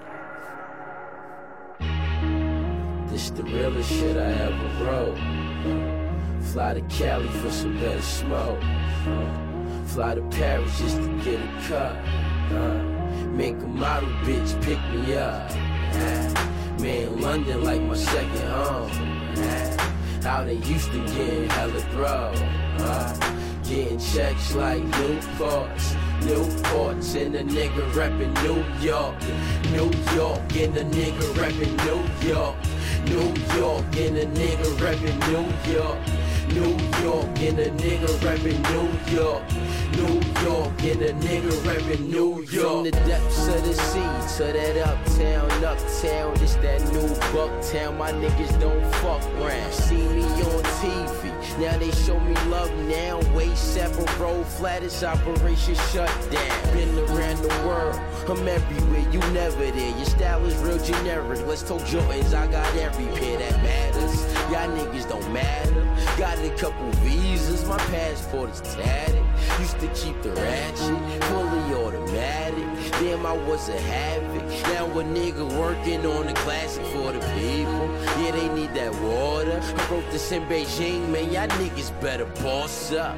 This the realest shit I ever wrote. Fly to Cali for some better smoke. Fly to Paris just to get a cut. Make a model bitch pick me up. Man, London like my second home. How they used to get hella throw. Getting checks like Newports. Newports and a nigga reppin' New York. New York and a nigga reppin' New York. New York and a nigga reppin' New York. New York and a nigga reppin' New York. New York and a nigga reppin' New York. From the depths of the sea to that uptown, this that new Bucktown. My niggas don't fuck round. See me on TV, now they show me love now. Way 7 roll flat, it's operation shut down. Been around the world, I'm everywhere, you never there. Your style is real generic, let's talk Jordans, I got every pair that matters. Y'all niggas don't matter. Got a couple visas, my passport is tatted. Used to keep the ratchet, fully automatic. Damn, I was a havoc. Now a nigga working on a classic for the people. Yeah, they need that water. I wrote this in Beijing, man, y'all niggas better boss up.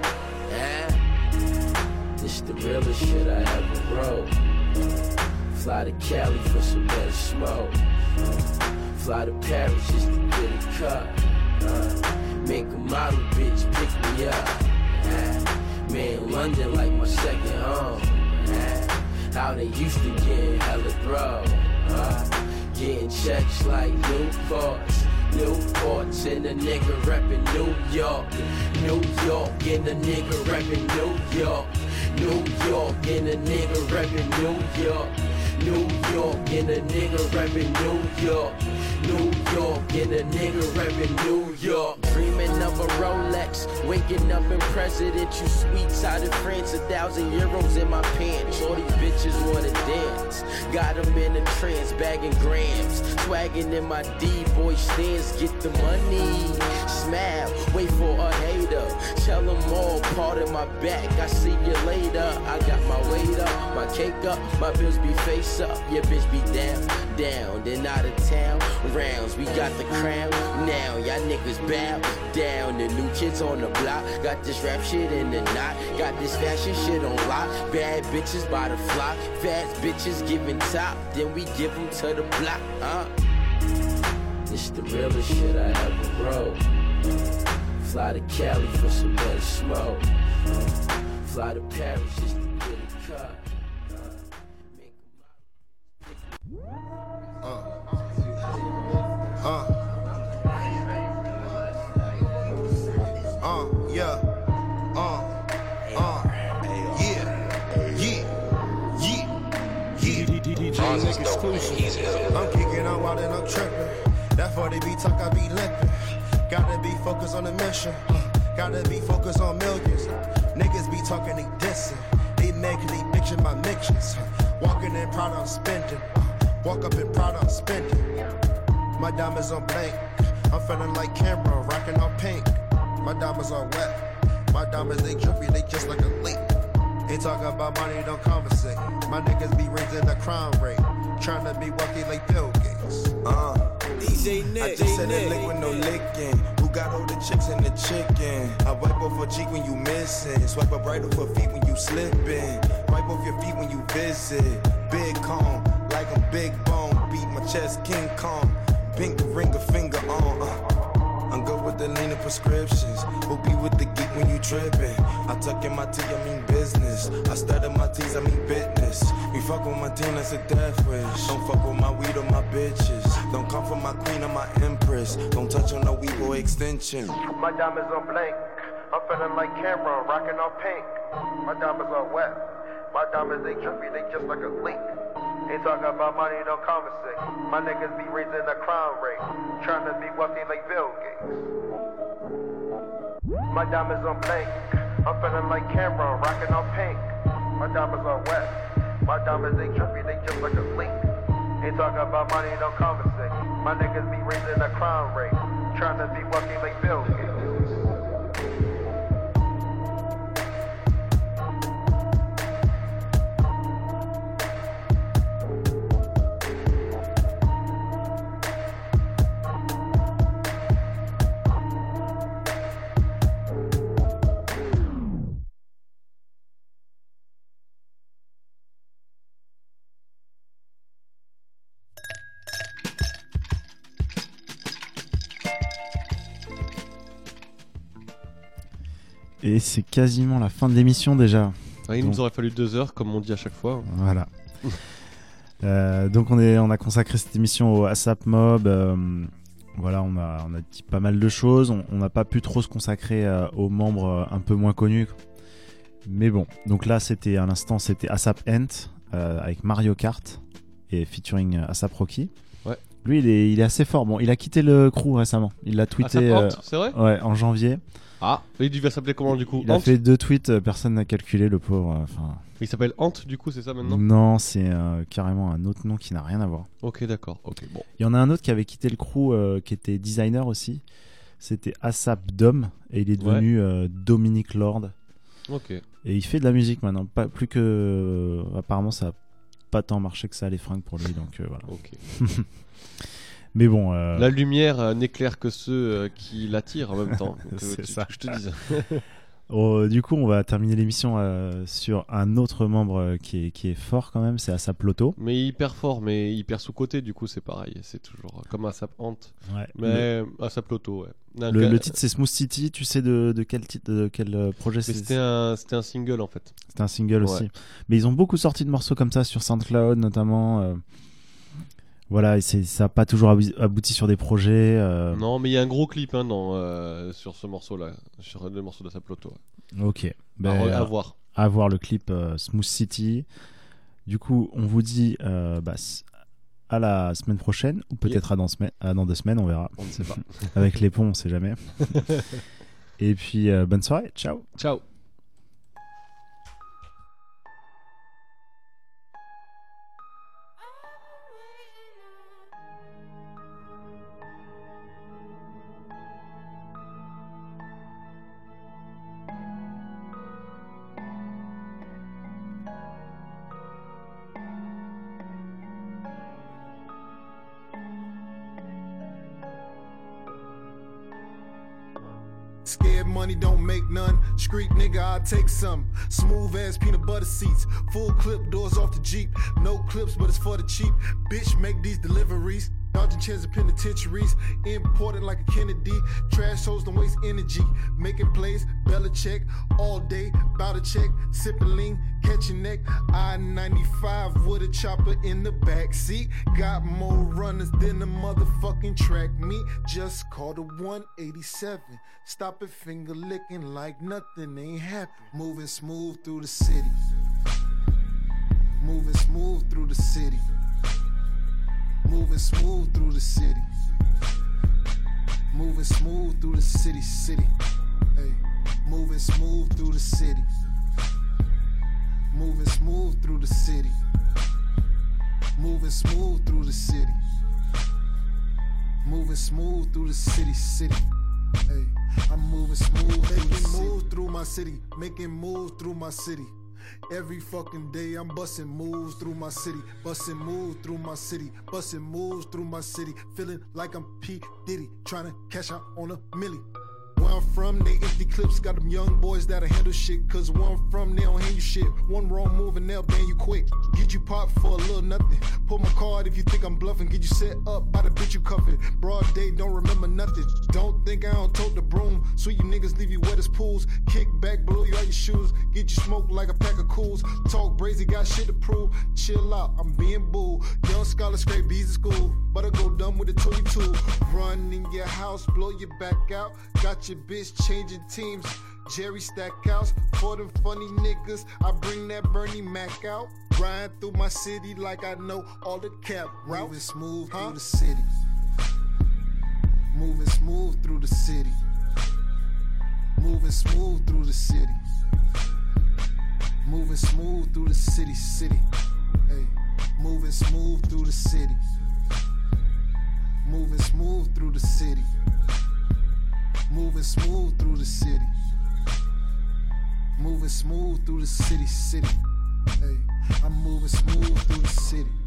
This the realest shit I ever wrote. Fly to Cali for some better smoke. Fly to Paris just to get a cut. Make a model bitch pick me up. Man, London like my second home. How they used to get hella throw. Getting checks like Newports. Newports and a nigga reppin' New York. New York and a nigga reppin' New York. New York and a nigga reppin' New York. New York and a nigga reppin' New York. New York and a nigga reppin' New York. Dreaming of a Rolex, waking up in presidential suites out in France, 1,000 euros in my pants. All these bitches wanna dance, got them in a trance, bagging grams, swagging in my D-boy stance. Get the money, smile, wait for a hater, tell them all part of my back. I see you later. I got my weight up, my cake up, my bills be face up. Your bitch be down, then out of town. Rounds, we got the crown. Now y'all niggas bow down. The new kids on the block. Got this rap shit in the knot. Got this fashion shit on lock. Bad bitches by the flock. Fast bitches giving top. Then we give them to the block. This the realest shit I ever wrote. Fly to Cali for some better smoke. Fly to Paris just to get a cut. I'm kicking on wild and I'm tripping. That 40 be talk, I be limping. Gotta be focused on the mission. Gotta be focused on millions. Niggas be talking, they dissing. They making, they mixing my mixtures. Walking in proud, I'm spending. Walk up in proud, I'm spending. My diamonds on blank. I'm feeling like Cameron, rocking on pink. My diamonds are wet. My diamonds, they drippy, they just like a leak. Ain't talking about money, don't conversate. My niggas be raising the crime rate. Trying to be wealthy like Bill Gates. DJ Nick. I just said a lick with no licking. Who got all the chicks and the chicken? I wipe off her cheek when you missing. Swipe up right off her feet when you slipping. Wipe off your feet when you visit. Big calm, like a big bone. Beat my chest, King Kong. Pink ring a finger on. I'm good with the leaner prescriptions. Who be with the geek when you trippin'? I tuck in my tea, I mean business. I stutter my T's, I mean business. We fuck with my team, that's a death wish. Don't fuck with my weed or my bitches. Don't come for my queen or my empress. Don't touch on no weed or extension. My diamonds on blank. I'm feeling like Cameron, rocking on pink. My diamonds are wet. My diamonds, they trippy, they just like a leak. Ain't talking about money, don't conversate. My niggas be raising the crime rate. Trying to be wealthy like Bill Gates. My diamonds on blank. I'm feeling like Cameron, rocking on pink. My diamonds on wet. My diamonds, they trippy, they just like a leak. Ain't talking about money, don't conversate. My niggas be raising the crime rate. Trying to be wealthy like Bill Gates. Et c'est quasiment la fin de l'émission déjà. Ah, il nous aurait fallu 2 heures, comme on dit à chaque fois. Voilà. Donc on a consacré cette émission au ASAP Mob. Voilà, on a dit pas mal de choses. On n'a pas pu trop se consacrer aux membres un peu moins connus. Mais bon, donc là c'était à l'instant c'était ASAP Ant avec Mario Kart et featuring ASAP Rocky. Ouais. Lui il est assez fort. Bon, il a quitté le crew récemment. Il l'a tweeté. ASAP Ant, c'est vrai ? Ouais, en janvier. Ah, il va s'appeler comment du coup ? Il a fait 2 tweets, personne n'a calculé le pauvre. Il s'appelle Ant du coup, c'est ça maintenant ? Non, c'est carrément un autre nom qui n'a rien à voir. Ok, d'accord. Ok, bon. Il y en a un autre qui avait quitté le crew, qui était designer aussi. C'était ASAP Dom et il est devenu Dominic Lord. Ok. Et il fait de la musique maintenant. Pas plus que apparemment ça a pas tant marché que ça les fringues pour lui, donc voilà. Ok. Mais bon, la lumière n'éclaire que ceux qui l'attirent en même temps. Donc, c'est ça. Je te dise. Du coup, on va terminer l'émission sur un autre membre qui est fort quand même, c'est ASAP Loto. Mais hyper fort, mais hyper sous-côté, du coup, c'est pareil. C'est toujours comme ASAP Ant. Ouais. Mais ASAP Loto, ouais. Le titre, c'est Smooth City. Tu sais de quel titre, de quel projet c'est ? C'était un single en fait. C'était un single aussi. Ouais. Mais ils ont beaucoup sorti de morceaux comme ça sur SoundCloud notamment. Voilà, ça n'a pas toujours abouti sur des projets. Non, mais il y a un gros clip sur ce morceau-là, sur le morceau de ASAP Loto. Ouais. Ok. À voir. À voir le clip Smooth City. Du coup, on vous dit à la semaine prochaine, ou peut-être à dans 2 semaines, on verra. On ne sait pas. Avec les ponts, on ne sait jamais. Et puis, bonne soirée. Ciao. Ciao. Scared money don't make none. Street nigga, I'll take some. Smooth ass peanut butter seats. Full clip doors off the Jeep. No clips, but it's for the cheap. Bitch, make these deliveries. Dodging chairs in penitentiaries. Imported like a Kennedy. Trash hoes don't waste energy. Making plays, Belichick. All day, bout a check. Sipping lean, catching neck. I-95 with a chopper in the backseat. Got more runners than the motherfucking track meet. Just called a 187. Stop it, finger licking like nothing ain't happened. Moving smooth through the city. Moving smooth through the city. Moving smooth through the city. Moving smooth through the city. Hey, moving smooth through the city. Moving smooth through the city. Moving smooth through the city. Moving smooth through the city. Hey, I'm moving smooth through the city. Making moves through my city. Making moves through my city. Every fucking day I'm busting moves through my city. Busting moves through my city. Busting moves through my city. Feeling like I'm P. Diddy. Trying to cash out on a milli. Where I'm from, they empty clips. Got them young boys that'll handle shit. Cause where I'm from, they don't hand you shit. One wrong move and they'll ban you quick. Get you popped for a little nothing. Pull my card if you think I'm bluffing. Get you set up by the bitch you cuffing. Broad day, don't remember nothing. Don't think I don't tote the broom. Sweet you niggas leave you wet as pools. Kick back, blow you out your shoes. Get you smoked like a pack of cools. Talk brazy, got shit to prove. Chill out, I'm being boo. Young scholar, scrape bees at school. But I go dumb with the 22. Run in your house, blow your back out. Got your bitch changing teams. Jerry Stackhouse, for them funny niggas, I bring that Bernie Mac out. Riding through my city like I know all the cap routes. Moving smooth through the city. Moving smooth through the city. Moving smooth through the city. Moving smooth through the city, city. Hey, moving smooth through the city. Moving smooth through the city. Moving smooth through the city. Moving smooth through the city, city. Hey, I'm moving smooth through the city.